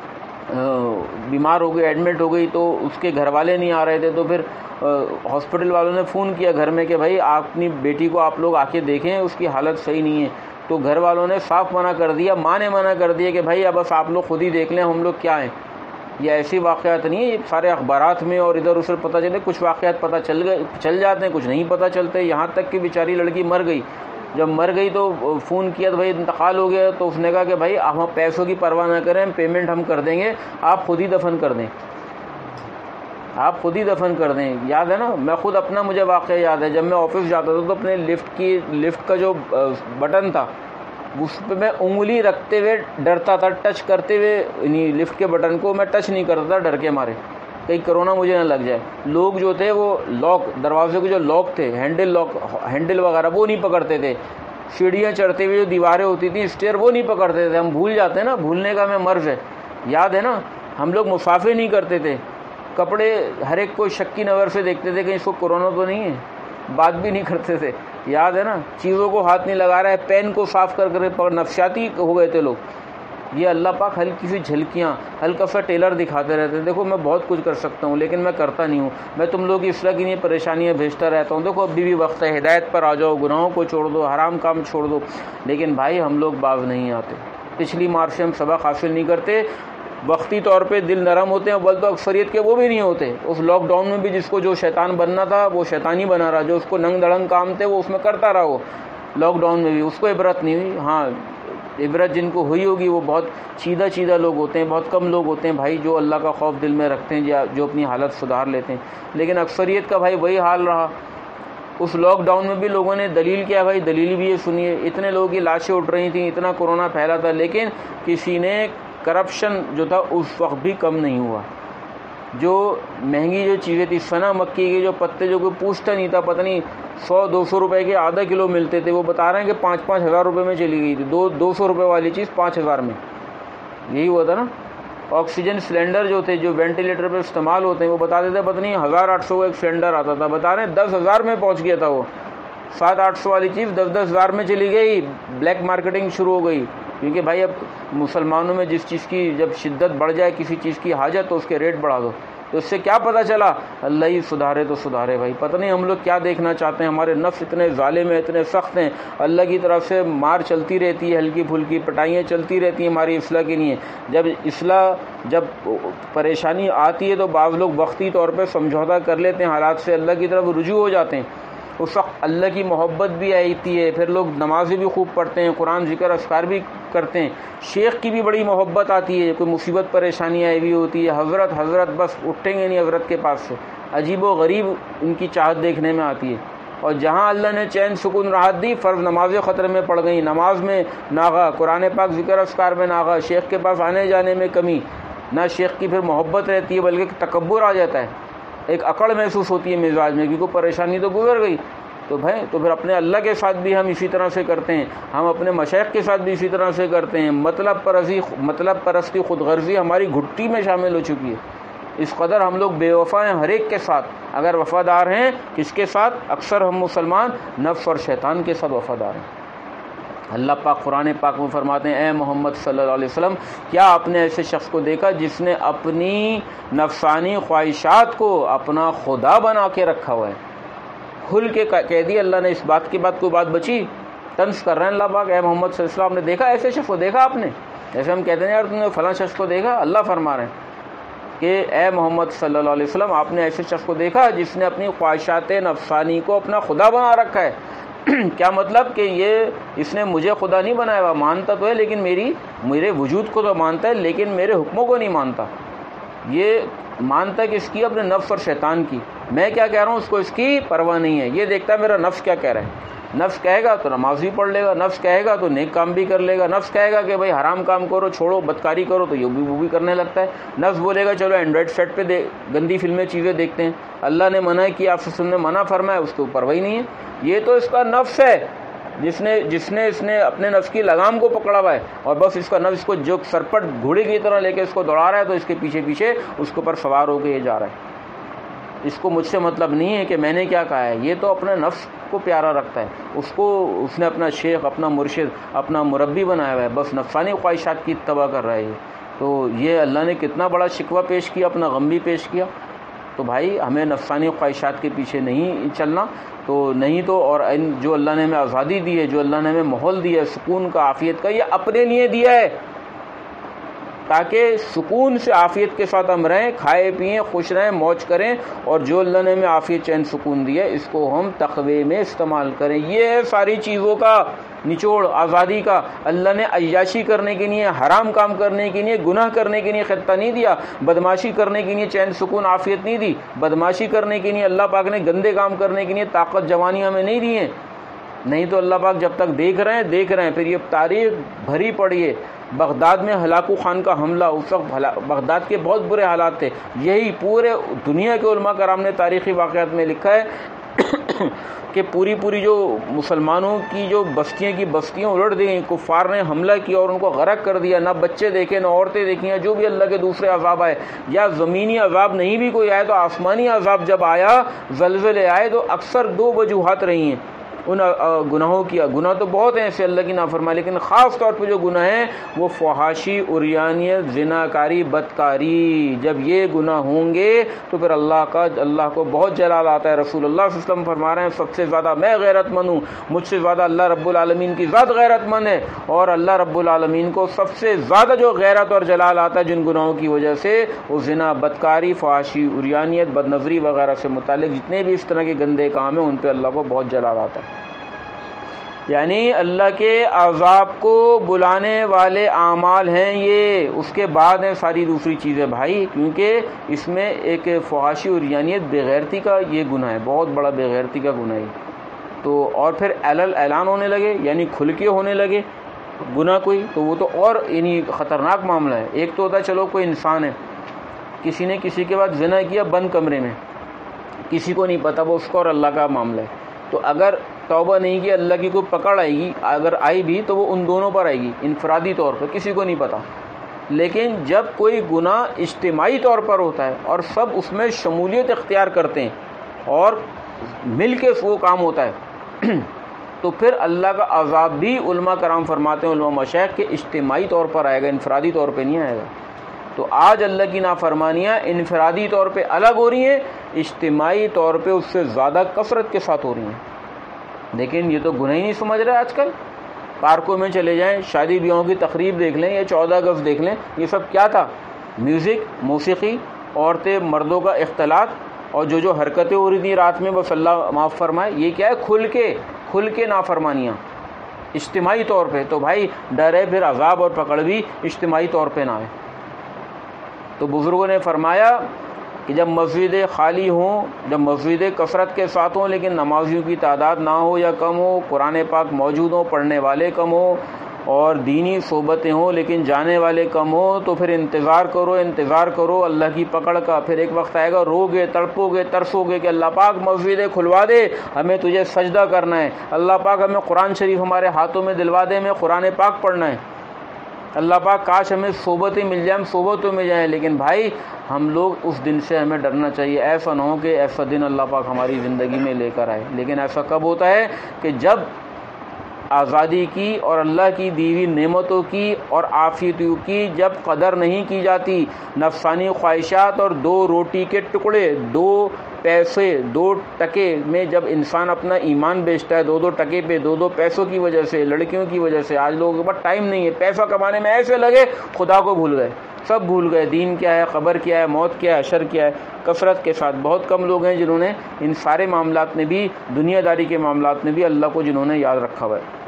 بیمار ہو گئی، ایڈمٹ ہو گئی. تو اس کے گھر والے نہیں آ رہے تھے. تو پھر ہاسپٹل والوں نے فون کیا گھر میں کہ بھائی اپنی بیٹی کو آپ لوگ آ کے دیکھیں، اس کی حالت صحیح نہیں ہے. تو گھر والوں نے صاف منع کر دیا، ماں نے منع کر دیا کہ بھائی اب بس آپ لوگ خود ہی دیکھ لیں، ہم لوگ کیا ہیں. یہ ایسی واقعات نہیں ہے، یہ سارے اخبارات میں اور ادھر ادھر پتہ چلے. کچھ واقعات پتہ چل گئے چل جاتے ہیں، کچھ نہیں پتہ چلتے. یہاں تک کہ بیچاری لڑکی مر گئی. جب مر گئی تو فون کیا تو بھائی انتقال ہو گیا. تو اس نے کہا کہ بھائی آپ پیسوں کی پرواہ نہ کریں، پیمنٹ ہم کر دیں گے، آپ خود ہی دفن کر دیں، آپ خود ہی دفن کر دیں. یاد ہے نا، میں خود اپنا مجھے واقعہ یاد ہے. جب میں آفس جاتا تھا تو اپنے لفٹ کی لفٹ کا جو بٹن تھا اس پہ میں انگلی رکھتے ہوئے ڈرتا تھا، ٹچ کرتے ہوئے یعنی لفٹ کے بٹن کو میں ٹچ نہیں کرتا تھا ڈر کے مارے کہیں کرونا مجھے نہ لگ جائے. لوگ جو تھے وہ لاک، دروازے کے جو لاک تھے، ہینڈل لاک ہینڈل وغیرہ وہ نہیں پکڑتے تھے. سیڑھیاں چڑھتے ہوئے جو دیواریں ہوتی تھیں اسٹیئر وہ نہیں پکڑتے تھے. ہم بھول جاتے ہیں نا، بھولنے کا ہمیں مرض ہے. یاد ہے نا، ہم لوگ مسافے نہیں کرتے تھے. کپڑے ہر ایک کو شکی نظر سے دیکھتے تھے کہ اس کو کورونا تو نہیں ہے، بات بھی نہیں کرتے تھے، یاد ہے نا، چیزوں کو ہاتھ نہیں لگا رہا ہے، پین کو صاف کر کر نفسیاتی ہو گئے تھے لوگ۔ یہ اللہ پاک ہلکی سی جھلکیاں، ہلکا سا ٹیلر دکھاتے رہتے ہیں، دیکھو میں بہت کچھ کر سکتا ہوں لیکن میں کرتا نہیں ہوں، میں تم لوگ کی اصلاح کی لیے پریشانیاں بھیجتا رہتا ہوں، دیکھو ابھی بھی وقت ہے، ہدایت پر آ جاؤ، گناہوں کو چھوڑ دو، حرام کام چھوڑ دو، لیکن بھائی ہم لوگ باز نہیں آتے۔ پچھلی مار سے ہم سبق حاصل نہیں کرتے، وقتی طور پہ دل نرم ہوتے ہیں، بل تو اکثریت کے وہ بھی نہیں ہوتے۔ اس لاک ڈاؤن میں بھی جس کو جو شیطان بننا تھا وہ شیطان ہی بنا رہا، جو اس کو ننگ دڑنگ کام تھے وہ اس میں کرتا رہا، وہ لاک ڈاؤن میں بھی اس کو عبرت نہیں ہوئی۔ ہاں عبرت جن کو ہوئی ہوگی وہ بہت چیدہ چیدہ لوگ ہوتے ہیں، بہت کم لوگ ہوتے ہیں بھائی جو اللہ کا خوف دل میں رکھتے ہیں، جو اپنی حالت سدھار لیتے ہیں، لیکن اکثریت کا بھائی وہی حال رہا۔ اس لاک ڈاؤن میں بھی لوگوں نے دلیل کیا بھائی، دلیل بھی یہ سنیے، اتنے لوگوں کی لاشیں اٹھ رہی تھیں، اتنا کورونا پھیلا تھا، لیکن کسی نے کرپشن جو تھا اس وقت بھی کم نہیں ہوا۔ جو مہنگی جو چیزیں تھی، سنا مکی کے جو پتے جو کوئی پوچھتا نہیں تھا، پتہ نہیں سو دو سو روپے کے آدھا کلو ملتے تھے، وہ بتا رہے ہیں کہ پانچ پانچ ہزار روپے میں چلی گئی تھی، دو دو سو روپے والی چیز پانچ ہزار میں، یہی ہوا تھا نا۔ آکسیجن سلنڈر جو تھے جو وینٹیلیٹر پہ استعمال ہوتے ہیں وہ بتا دیتے پتہ نہیں ہزار آٹھ سو کا ایک سلنڈر آتا تھا، بتا رہے ہیں دس ہزار میں پہنچ گیا تھا، وہ سات آٹھ سو والی چیز دس دس ہزار میں چلی گئی، بلیک مارکیٹنگ شروع ہو گئی، کیونکہ بھائی اب مسلمانوں میں جس چیز کی جب شدت بڑھ جائے کسی چیز کی حاجت تو اس کے ریٹ بڑھا دو، تو اس سے کیا پتہ چلا، اللہ ہی سدھارے تو سدھارے بھائی، پتہ نہیں ہم لوگ کیا دیکھنا چاہتے ہیں، ہمارے نفس اتنے ظالم ہیں، اتنے سخت ہیں، اللہ کی طرف سے مار چلتی رہتی ہے، ہلکی پھلکی پٹائیاں چلتی رہتی ہیں ہماری اصلاح کے لیے، جب اصلاح جب پریشانی آتی ہے تو بعض لوگ وقتی طور پہ سمجھوتا کر لیتے ہیں، حالات سے اللہ کی طرف رجوع ہو جاتے ہیں، اس وقت اللہ کی محبت بھی آتی ہے، پھر لوگ نمازیں بھی خوب پڑھتے ہیں، قرآن ذکر اذکار بھی کرتے ہیں، شیخ کی بھی بڑی محبت آتی ہے، کوئی مصیبت پریشانی آئی ہوئی ہوتی ہے، حضرت حضرت بس اٹھیں گے نہیں حضرت کے پاس سے، عجیب و غریب ان کی چاہت دیکھنے میں آتی ہے۔ اور جہاں اللہ نے چین سکون راحت دی، فرض نمازیں خطرے میں پڑ گئیں، نماز میں ناغا، قرآن پاک ذکر اذکار میں ناغا، شیخ کے پاس آنے جانے میں کمی، نہ شیخ کی پھر محبت رہتی ہے بلکہ تکبر آ جاتا ہے، ایک اکڑ محسوس ہوتی ہے مزاج میں، کیونکہ پریشانی تو گزر گئی، تو بھائی تو پھر اپنے اللہ کے ساتھ بھی ہم اسی طرح سے کرتے ہیں، ہم اپنے مشائخ کے ساتھ بھی اسی طرح سے کرتے ہیں، مطلب پرستی مطلب پرستی خود غرضی ہماری گھٹی میں شامل ہو چکی ہے، اس قدر ہم لوگ بے وفا ہیں ہر ایک کے ساتھ، اگر وفادار ہیں کس کے ساتھ، اکثر ہم مسلمان نفس اور شیطان کے ساتھ وفادار ہیں۔ اللہ پاک قرآن پاک میں فرماتے ہیں، اے محمد صلی اللہ علیہ وسلم کیا آپ نے ایسے شخص کو دیکھا جس نے اپنی نفسانی خواہشات کو اپنا خدا بنا کے رکھا ہوا ہے، کھل کے کہہ دی اللہ نے، اس بات کے بعد کوئی بات بچی، طنز کر رہے ہیں اللہ پاک، اے محمد صلی اللہ علیہ وسلم آپ نے دیکھا ایسے شخص کو، دیکھا آپ نے، جیسے ہم کہتے ہیں یار تم نے فلاں شخص کو دیکھا، اللہ فرما رہے ہیں کہ اے محمد صلی اللہ علیہ وسلم آپ نے ایسے شخص کو دیکھا جس نے اپنی خواہشات نفسانی کو اپنا خدا بنا رکھا ہے۔ کیا مطلب کہ یہ اس نے مجھے خدا نہیں بنایا ہوا، مانتا تو ہے لیکن میری میرے وجود کو تو مانتا ہے لیکن میرے حکموں کو نہیں مانتا، یہ مانتا ہے کہ اس کی اپنے نفس اور شیطان کی، میں کیا کہہ رہا ہوں اس کو اس کی پرواہ نہیں ہے، یہ دیکھتا ہے میرا نفس کیا کہہ رہا ہے، نفس کہے گا تو نماز بھی پڑھ لے گا، نفس کہے گا تو نیک کام بھی کر لے گا، نفس کہے گا کہ بھائی حرام کام کرو چھوڑو بدکاری کرو تو یہ بھی وہ بھی کرنے لگتا ہے، نفس بولے گا چلو اینڈرائڈ سیٹ پہ دے گندی فلمیں چیزیں دیکھتے ہیں، اللہ نے منع کیا آپ سے نے منع فرمایا اس کے اوپر وہی نہیں ہے، یہ تو اس کا نفس ہے جس نے جس نے اس نے اپنے نفس کی لگام کو پکڑا ہوا ہے اور بس اس کا نفس کو جو سرپٹ گھوڑے کی طرح لے کے اس کو دوڑا رہا ہے تو اس کے پیچھے پیچھے اس کے اوپر سوار ہو کے یہ جا رہا ہے، اس کو مجھ سے مطلب نہیں ہے کہ میں نے کیا کہا ہے، یہ تو اپنے نفس کو پیارا رکھتا ہے، اس کو اس نے اپنا شیخ اپنا مرشد اپنا مربی بنایا ہوا ہے، بس نفسانی خواہشات کی اتباع کر رہا ہے یہ، تو یہ اللہ نے کتنا بڑا شکوہ پیش کیا، اپنا غم بھی پیش کیا، تو بھائی ہمیں نفسانی خواہشات کے پیچھے نہیں چلنا، تو نہیں تو اور جو اللہ نے ہمیں آزادی دی ہے، جو اللہ نے ہمیں ماحول دیا ہے سکون کا عافیت کا، یہ اپنے لیے دیا ہے تاکہ سکون سے عافیت کے ساتھ ہم رہیں، کھائے پئیں خوش رہیں موج کریں، اور جو اللہ نے ہمیں عافیت چین سکون دیا ہے اس کو ہم تقوی میں استعمال کریں، یہ ہے ساری چیزوں کا نچوڑ آزادی کا۔ اللہ نے عیاشی کرنے کے لیے، حرام کام کرنے کے لیے، گناہ کرنے کے لیے خطہ نہیں دیا، بدماشی کرنے کے لیے چین سکون عافیت نہیں دی، بدماشی کرنے کے لیے اللہ پاک نے گندے کام کرنے کے لیے طاقت جوانی ہمیں نہیں دی ہیں، نہیں تو اللہ پاک جب تک دیکھ رہے ہیں دیکھ رہے ہیں پھر یہ تاریخ بھری پڑی ہے، بغداد میں ہلاکو خان کا حملہ، اس وقت بغداد کے بہت برے حالات تھے، یہی پورے دنیا کے علماء کرام نے تاریخی واقعات میں لکھا ہے کہ پوری پوری جو مسلمانوں کی جو بستیاں کی بستیاں الٹ دی گئیں، کفار نے حملہ کیا اور ان کو غرق کر دیا، نہ بچے دیکھے نہ عورتیں دیکھی، جو بھی اللہ کے دوسرے عذاب آئے، یا زمینی عذاب نہیں بھی کوئی آئے تو آسمانی عذاب جب آیا، زلزلے آئے، تو اکثر دو وجوہات رہی ہیں ان گناہوں کی۔ گناہ تو بہت ہیں ایسے اللہ کی نافرمانی، لیکن خاص طور پہ جو گناہ ہیں وہ فحاشی، عریانیت، زناکاری، بدکاری، جب یہ گناہ ہوں گے تو پھر اللہ کا اللہ کو بہت جلال آتا ہے۔ رسول اللہ صلی اللہ علیہ وسلم فرما رہے ہیں سب سے زیادہ میں غیرت مند ہوں، مجھ سے زیادہ اللہ رب العالمین کی ذات غیرت مند ہے، اور اللہ رب العالمین کو سب سے زیادہ جو غیرت اور جلال آتا ہے جن گناہوں کی وجہ سے، وہ زنا، بدکاری، فحاشی، عریانیت، بدنظری وغیرہ سے متعلق جتنے بھی اس طرح کے گندے کام ہیں ان پہ اللہ کو بہت جلال آتا ہے۔ یعنی اللہ کے عذاب کو بلانے والے اعمال ہیں یہ، اس کے بعد ہیں ساری دوسری چیزیں بھائی، کیونکہ اس میں ایک فحاشی اور عریانیت، بے غیرتی کا یہ گناہ ہے، بہت بڑا بے غیرتی کا گناہ ہے۔ تو اور پھر علل اعلان ہونے لگے، یعنی کھل کے ہونے لگے گناہ کوئی، تو وہ تو اور یعنی خطرناک معاملہ ہے۔ ایک تو ہوتا ہے چلو کوئی انسان ہے، کسی نے کسی کے بعد زنا کیا بند کمرے میں، کسی کو نہیں پتا، وہ اس کا اور اللہ کا معاملہ ہے، تو اگر توبہ نہیں کی اللہ کی کوئی پکڑ آئے گی، اگر آئی بھی تو وہ ان دونوں پر آئے گی انفرادی طور پر، کسی کو نہیں پتا۔ لیکن جب کوئی گناہ اجتماعی طور پر ہوتا ہے اور سب اس میں شمولیت اختیار کرتے ہیں اور مل کے وہ کام ہوتا ہے تو پھر اللہ کا عذاب بھی علماء کرام فرماتے ہیں، علماء مشائخ کے اجتماعی طور پر آئے گا، انفرادی طور پہ نہیں آئے گا۔ تو آج اللہ کی نافرمانیاں انفرادی طور پہ الگ ہو رہی ہیں، اجتماعی طور پہ اس سے زیادہ کثرت کے ساتھ ہو رہی ہیں۔ لیکن یہ تو گناہ ہی نہیں سمجھ رہے آج کل۔ پارکوں میں چلے جائیں، شادی بیاہوں کی تقریب دیکھ لیں یا چودہ اگست دیکھ لیں، یہ سب کیا تھا؟ میوزک، موسیقی، عورتیں مردوں کا اختلاط، اور جو جو حرکتیں ہو رہی تھیں رات میں بس اللہ معاف فرمائے، یہ کیا ہے؟ کھل کے کھل کے نافرمانیاں اجتماعی طور پہ۔ تو بھائی ڈر ہے پھر عذاب اور پکڑ بھی اجتماعی طور پہ نہ آئے۔ تو بزرگوں نے فرمایا کہ جب مسجدیں خالی ہوں، جب مسجدیں کثرت کے ساتھ ہوں لیکن نمازیوں کی تعداد نہ ہو یا کم ہو، قرآن پاک موجود ہوں، پڑھنے والے کم ہوں، اور دینی صحبتیں ہوں لیکن جانے والے کم ہوں، تو پھر انتظار کرو انتظار کرو اللہ کی پکڑ کا۔ پھر ایک وقت آئے گا رو گے، تڑپو گے، ترسو گے کہ اللہ پاک مسجدیں کھلوا دے، ہمیں تجھے سجدہ کرنا ہے، اللہ پاک ہمیں قرآن شریف ہمارے ہاتھوں میں دلوا دے، ہمیں قرآن پاک پڑھنا ہے، اللہ پاک کاش ہمیں صحبتیں مل جائیں، ہم صحبتوں میں جائیں۔ لیکن بھائی ہم لوگ اس دن سے ہمیں ڈرنا چاہیے، ایسا نہ ہو کہ ایسا دن اللہ پاک ہماری زندگی میں لے کر آئے۔ لیکن ایسا کب ہوتا ہے کہ جب آزادی کی اور اللہ کی دی ہوئی نعمتوں کی اور عافیتوں کی جب قدر نہیں کی جاتی، نفسانی خواہشات اور دو روٹی کے ٹکڑے، دو پیسے، دو ٹکے میں جب انسان اپنا ایمان بیچتا ہے، دو دو ٹکے پہ، دو دو پیسوں کی وجہ سے، لڑکیوں کی وجہ سے، آج لوگوں کے پاس ٹائم نہیں ہے، پیسہ کمانے میں ایسے لگے خدا کو بھول گئے، سب بھول گئے، دین کیا ہے، خبر کیا ہے، موت کیا ہے، اشر کیا ہے، کثرت کے ساتھ۔ بہت کم لوگ ہیں جنہوں نے ان سارے معاملات میں بھی، دنیا داری کے معاملات میں بھی اللہ کو جنہوں نے یاد رکھا ہوا ہے۔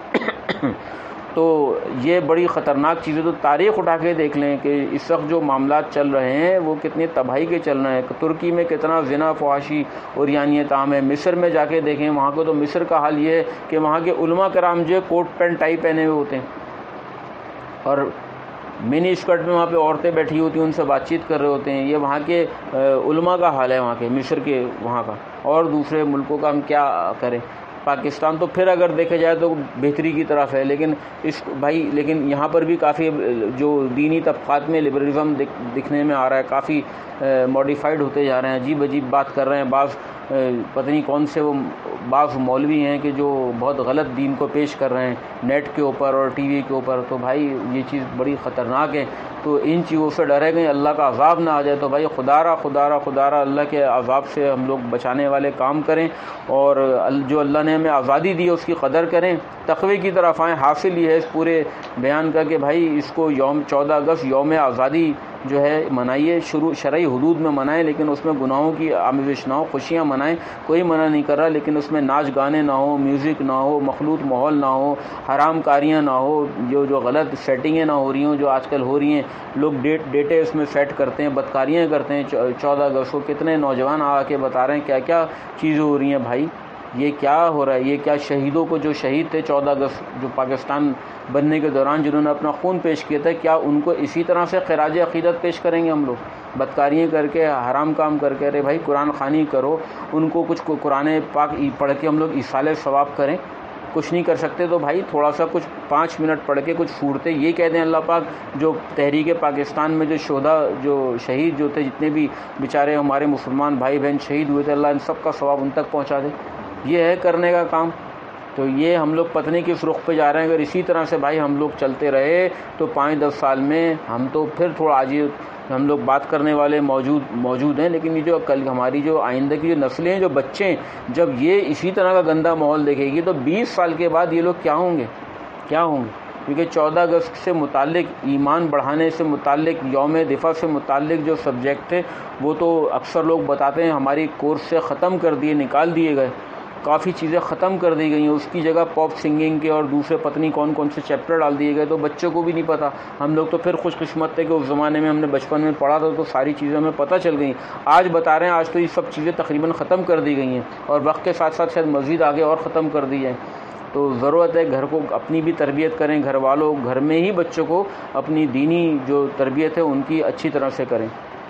تو یہ بڑی خطرناک چیزیں، تو تاریخ اٹھا کے دیکھ لیں کہ اس وقت جو معاملات چل رہے ہیں وہ کتنی تباہی کے چل رہے ہیں۔ ترکی میں کتنا زنا، فحاشی اور عریانیت عام ہے، مصر میں جا کے دیکھیں، وہاں کو تو مصر کا حال یہ ہے کہ وہاں کے علماء کرام جو ہے کوٹ پینٹ ٹائی پہنے ہوئے ہوتے ہیں اور منی اسکرٹ میں وہاں پہ عورتیں بیٹھی ہوتی ہیں، ان سے بات چیت کر رہے ہوتے ہیں۔ یہ وہاں کے علماء کا حال ہے، وہاں کے مصر کے وہاں کا، اور دوسرے ملکوں کا ہم کیا کریں۔ پاکستان تو پھر اگر دیکھا جائے تو بہتری کی طرف ہے، لیکن اس بھائی لیکن یہاں پر بھی کافی جو دینی طبقات میں لبرلزم دکھنے میں آ رہا ہے، کافی موڈیفائڈ ہوتے جا رہے ہیں، عجیب عجیب بات کر رہے ہیں بعض، پتہ نہیں کون سے وہ بعض مولوی ہیں کہ جو بہت غلط دین کو پیش کر رہے ہیں نیٹ کے اوپر اور ٹی وی کے اوپر۔ تو بھائی یہ چیز بڑی خطرناک ہے، تو ان چیزوں سے ڈرے گئے اللہ کا عذاب نہ آ جائے۔ تو بھائی خدا را خدا را خدا را اللہ کے عذاب سے ہم لوگ بچانے والے کام کریں، اور جو اللہ نے ہمیں آزادی دی ہے اس کی قدر کریں، تقوی کی طرف آئیں۔ حاصل یہ ہے اس پورے بیان کا کہ بھائی اس کو یوم چودہ اگست یوم آزادی جو ہے منائیے، شروع شرعی حدود میں منائیں، لیکن اس میں گناہوں کی آمیزش نہ ہو، خوشیاں منائیں، کوئی منع نہیں کر رہا، لیکن اس میں ناچ گانے نہ ہو، میوزک نہ ہو، مخلوط ماحول نہ ہو، حرام کاریاں نہ ہو، جو جو غلط سیٹنگیں نہ ہو رہی ہوں جو آج کل ہو رہی ہیں، لوگ ڈیٹ ڈیٹے اس میں سیٹ کرتے ہیں، بدکاریاں کرتے ہیں۔ چودہ اگست کو کتنے نوجوان آ کے بتا رہے ہیں کیا کیا چیزیں ہو رہی ہیں بھائی۔ یہ کیا ہو رہا ہے؟ یہ کیا شہیدوں کو جو شہید تھے چودہ اگست جو پاکستان بننے کے دوران جنہوں نے اپنا خون پیش کیا تھا، کیا ان کو اسی طرح سے خراج عقیدت پیش کریں گے ہم لوگ؟ بدکاریاں کر کے، حرام کام کر کے؟ ارے بھائی قرآن خوانی کرو، ان کو کچھ قرآن پاک پڑھ کے ہم لوگ ایصال ثواب کریں۔ کچھ نہیں کر سکتے تو بھائی تھوڑا سا کچھ پانچ منٹ پڑھ کے کچھ صورتیں یہ کہہ دیں اللہ پاک جو تحریک پاکستان میں جو شہدا جو شہید جو تھے، جتنے بھی بیچارے ہمارے مسلمان بھائی بہن شہید ہوئے تھے، اللہ ان سب کا ثواب ان تک پہنچا دے۔ یہ ہے کرنے کا کام۔ تو یہ ہم لوگ پتہ نہیں کس رخ پہ جا رہے ہیں۔ اگر اسی طرح سے بھائی ہم لوگ چلتے رہے تو پانچ دس سال میں ہم تو پھر تھوڑا آج ہم لوگ بات کرنے والے موجود موجود ہیں، لیکن یہ جو کل ہماری جو آئندہ کی جو نسلیں ہیں، جو بچے ہیں، جب یہ اسی طرح کا گندا ماحول دیکھے گی تو بیس سال کے بعد یہ لوگ کیا ہوں گے کیا ہوں گے کیونکہ چودہ اگست سے متعلق، ایمان بڑھانے سے متعلق، یوم دفاع سے متعلق جو سبجیکٹ تھے وہ تو اکثر لوگ بتاتے ہیں ہماری کورس سے ختم کر دیے، نکال دیے گئے، کافی چیزیں ختم کر دی گئی ہیں، اس کی جگہ پاپ سنگنگ کے اور دوسرے پتنی کون کون سے چیپٹر ڈال دیے گئے، تو بچوں کو بھی نہیں پتہ۔ ہم لوگ تو پھر خوش قسمت تھے کہ اس زمانے میں ہم نے بچپن میں پڑھا تھا تو ساری چیزیں ہمیں پتہ چل گئیں۔ آج بتا رہے ہیں آج تو یہ سب چیزیں تقریباً ختم کر دی گئی ہیں اور وقت کے ساتھ ساتھ شاید مزید آگے اور ختم کر دی جائیں۔ تو ضرورت ہے گھر کو اپنی بھی تربیت کریں، گھر والوں گھر میں ہی بچوں کو اپنی دینی جو تربیت ہے ان کی اچھی طرح سے کریں۔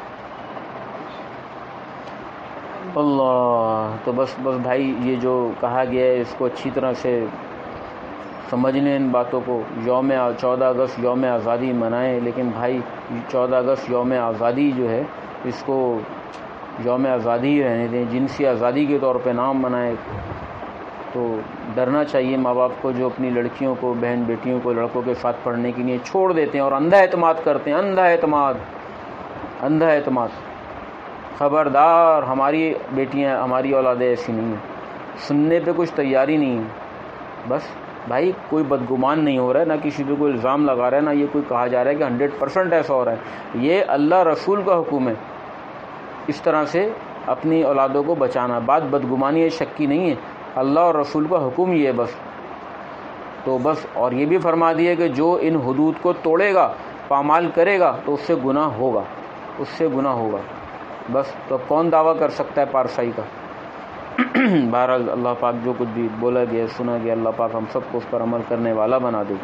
اللہ تو بس بس بھائی یہ جو کہا گیا ہے اس کو اچھی طرح سے سمجھ لیں ان باتوں کو۔ یوم چودہ اگست یوم آزادی منائیں، لیکن بھائی چودہ اگست یوم آزادی جو ہے اس کو یوم آزادی ہی رہنے دیں، جنسی آزادی کے طور پہ نام منائیں۔ تو ڈرنا چاہیے ماں باپ کو جو اپنی لڑکیوں کو، بہن بیٹیوں کو لڑکوں کے ساتھ پڑھنے کے لیے چھوڑ دیتے ہیں اور اندھا اعتماد کرتے ہیں۔ اندھا اعتماد اندھا اعتماد خبردار، ہماری بیٹیاں ہماری اولادیں ایسی نہیں ہیں، سننے پہ کچھ تیاری نہیں ہے۔ بس بھائی کوئی بدگمان نہیں ہو رہا ہے، نہ کسی پہ کوئی الزام لگا رہا ہے، نہ یہ کوئی کہا جا رہا ہے کہ ہنڈریڈ پرسنٹ ایسا ہو رہا ہے۔ یہ اللہ رسول کا حکم ہے اس طرح سے اپنی اولادوں کو بچانا۔ بات بدگمانی ہے، شکی نہیں ہے، اللہ اور رسول کا حکم یہ ہے بس۔ تو بس اور یہ بھی فرما دیا کہ جو ان حدود کو توڑے گا، پامال کرے گا تو اس سے گناہ ہوگا، اس سے گناہ ہوگا۔ بس تو کون دعویٰ کر سکتا ہے پارسائی کا؟ بہرحال اللہ پاک جو کچھ بھی بولا گیا سنا گیا اللہ پاک ہم سب کو اس پر عمل کرنے والا بنا دے۔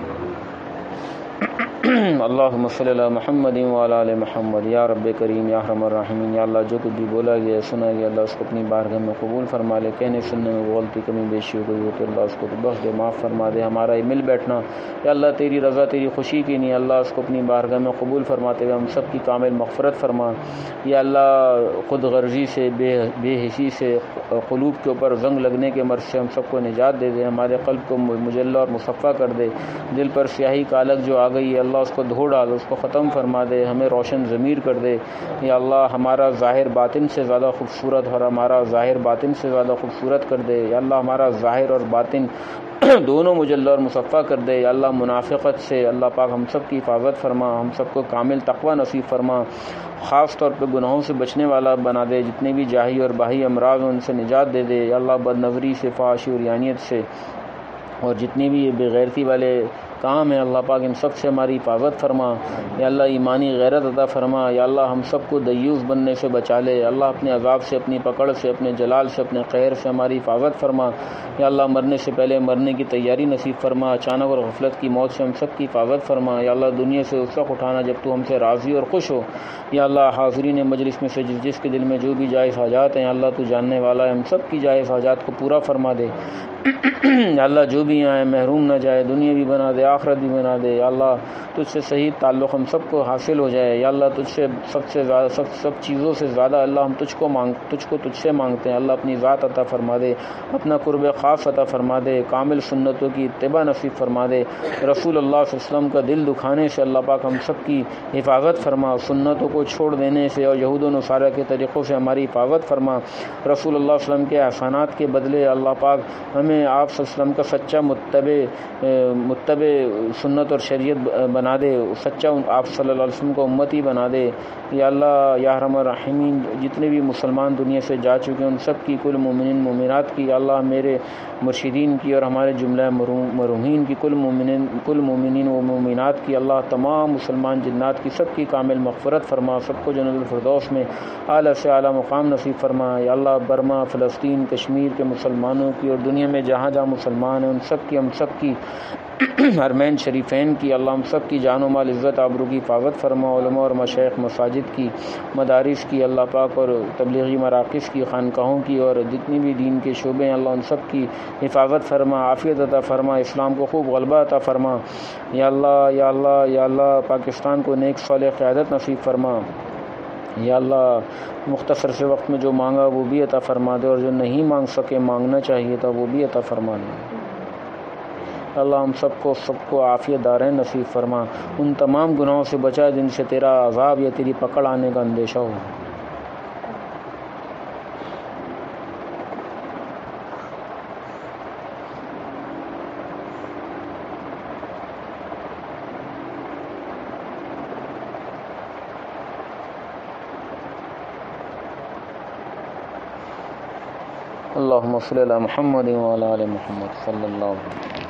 اللہم صلی علی محمد وعلی آل محمد۔ یا رب کریم یا ارحم الراحمین، یا اللہ جو کچھ بھی بولا گیا سنا گیا اللہ اس کو اپنی بارگاہ میں قبول فرما لے۔ کہنے سننے میں غلطی کمی بیشی ہو گئی ہو تو اللہ اس کو بخش دے، معاف فرما دے۔ ہمارا یہ مل بیٹھنا یا اللہ تیری رضا تیری خوشی کی نہیں، اللہ اس کو اپنی بارگاہ میں قبول فرماتے ہوئے ہم سب کی کامل مغفرت فرما۔ یا اللہ خود غرضی سے، بے بے حسی سے، قلوب کے اوپر زنگ لگنے کے مرض سے ہم سب کو نجات دے دے، ہمارے قلب کو مجلہ اور مصفہ کر دے، دل پر سیاہی کالک جو آ گئی ہے اللہ اس کو دھو ڈال، اس کو ختم فرما دے، ہمیں روشن ضمیر کر دے۔ یا اللہ ہمارا ظاہر باطن سے زیادہ خوبصورت اور ہمارا ظاہر باطن سے زیادہ خوبصورت کر دے۔ یا اللہ ہمارا ظاہر اور باطن دونوں مجلہ اور مصفہ کر دے۔ یا اللہ منافقت سے اللہ پاک ہم سب کی حفاظت فرما، ہم سب کو کامل تقوی نصیب فرما، خاص طور پہ گناہوں سے بچنے والا بنا دے، جتنے بھی جاہی اور باہی امراض ان سے نجات دے دے۔ یا اللہ بد نظری سے، فحاشی اور یانیت سے اور جتنی بھی بے غیرتی والے کام ہے اللہ پاک ان سب سے ہماری حفاظت فرما۔ یا اللہ ایمانی غیرت عطا فرما۔ یا اللہ ہم سب کو دیوس بننے سے بچا لے۔ اللہ اپنے عذاب سے، اپنی پکڑ سے، اپنے جلال سے، اپنے قہر سے ہماری حفاظت فرما۔ یا اللہ مرنے سے پہلے مرنے کی تیاری نصیب فرما، اچانک اور غفلت کی موت سے ہم سب کی حفاظت فرما۔ یا اللہ دنیا سے اس وقت اٹھانا جب تو ہم سے راضی اور خوش ہو۔ یا اللہ حاضرین مجلس میں سے جس جس کے دل میں جو بھی جائز حاجات ہیں اللہ تو جاننے والا ہے، ہم سب کی جائز حاجات کو پورا فرما دے۔ یا اللہ جو بھی آئے محروم نہ جائے، دنیا بھی بنا دے آخرت بھی بنا دے۔ یا اللہ تجھ سے صحیح تعلق ہم سب کو حاصل ہو جائے۔ یا اللہ تجھ سے سب سے زیادہ سب سب چیزوں سے زیادہ اللہ ہم تجھ کو مانگ تجھ کو تجھ سے مانگتے ہیں۔ اللہ اپنی ذات عطا فرما دے، اپنا قرب خاص عطا فرما دے، کامل سنتوں کی اتباع نصیب فرما دے۔ رسول اللہ صلی اللہ علیہ وسلم کا دل دکھانے سے اللہ پاک ہم سب کی حفاظت فرما، سنتوں کو چھوڑ دینے سے اور یہود و نصارہ کے طریقوں سے ہماری حفاظت فرما۔ رسول اللہ صلی اللہ علیہ وسلم کے احسانات کے بدلے اللہ پاک ہمیں ہمیں آپ صلی اللہ علیہ وسلم کا سچا متبع متبع سنت اور شریعت بنا دے، سچا آپ صلی اللہ علیہ وسلم کو امتی بنا دے۔ یا اللہ یا ارحم الراحمین، جتنے بھی مسلمان دنیا سے جا چکے ہیں ان سب کی، کل مومنین مومنات کی، اللہ میرے مرشدین کی اور ہمارے جملہ مرحومین کی، کل مومنین کل مومنین و مومنات کی، اللہ تمام مسلمان جنات کی سب کی کامل مغفرت فرما، سب کو جنت الفردوس میں اعلیٰ سے اعلیٰ مقام نصیب فرما۔ یا اللہ برما، فلسطین، کشمیر کے مسلمانوں کی اور دنیا میں جہاں جہاں مسلمان ہیں ان سب کی، ہم سب کی حرمین شریفین کی، اللہ ہم سب کی جان و مال عزت آبرو کی حفاظت فرما، علماء اور مشائخ مساجد کی، مدارس کی اللہ پاک اور تبلیغی مراکز کی، خانقاہوں کی اور جتنی بھی دین کے شعبے ہیں اللہ ان سب کی حفاظت فرما، عافیت عطا فرما، اسلام کو خوب غلبہ عطا فرما۔ یا اللہ یا اللہ یا اللہ پاکستان کو نیک صالح قیادت نصیب فرما۔ یا اللہ مختصر سے وقت میں جو مانگا وہ بھی عطا فرما دے، اور جو نہیں مانگ سکے مانگنا چاہیے تھا وہ بھی عطا فرما دے۔ اللہ ہم سب کو سب کو عافیت دارین نصیب فرما، ان تمام گناہوں سے بچا جن سے تیرا عذاب یا تیری پکڑ آنے کا اندیشہ ہو۔ اللہم صلی علی محمد وعلی آل محمد صلی اللہ علیہ وسلم۔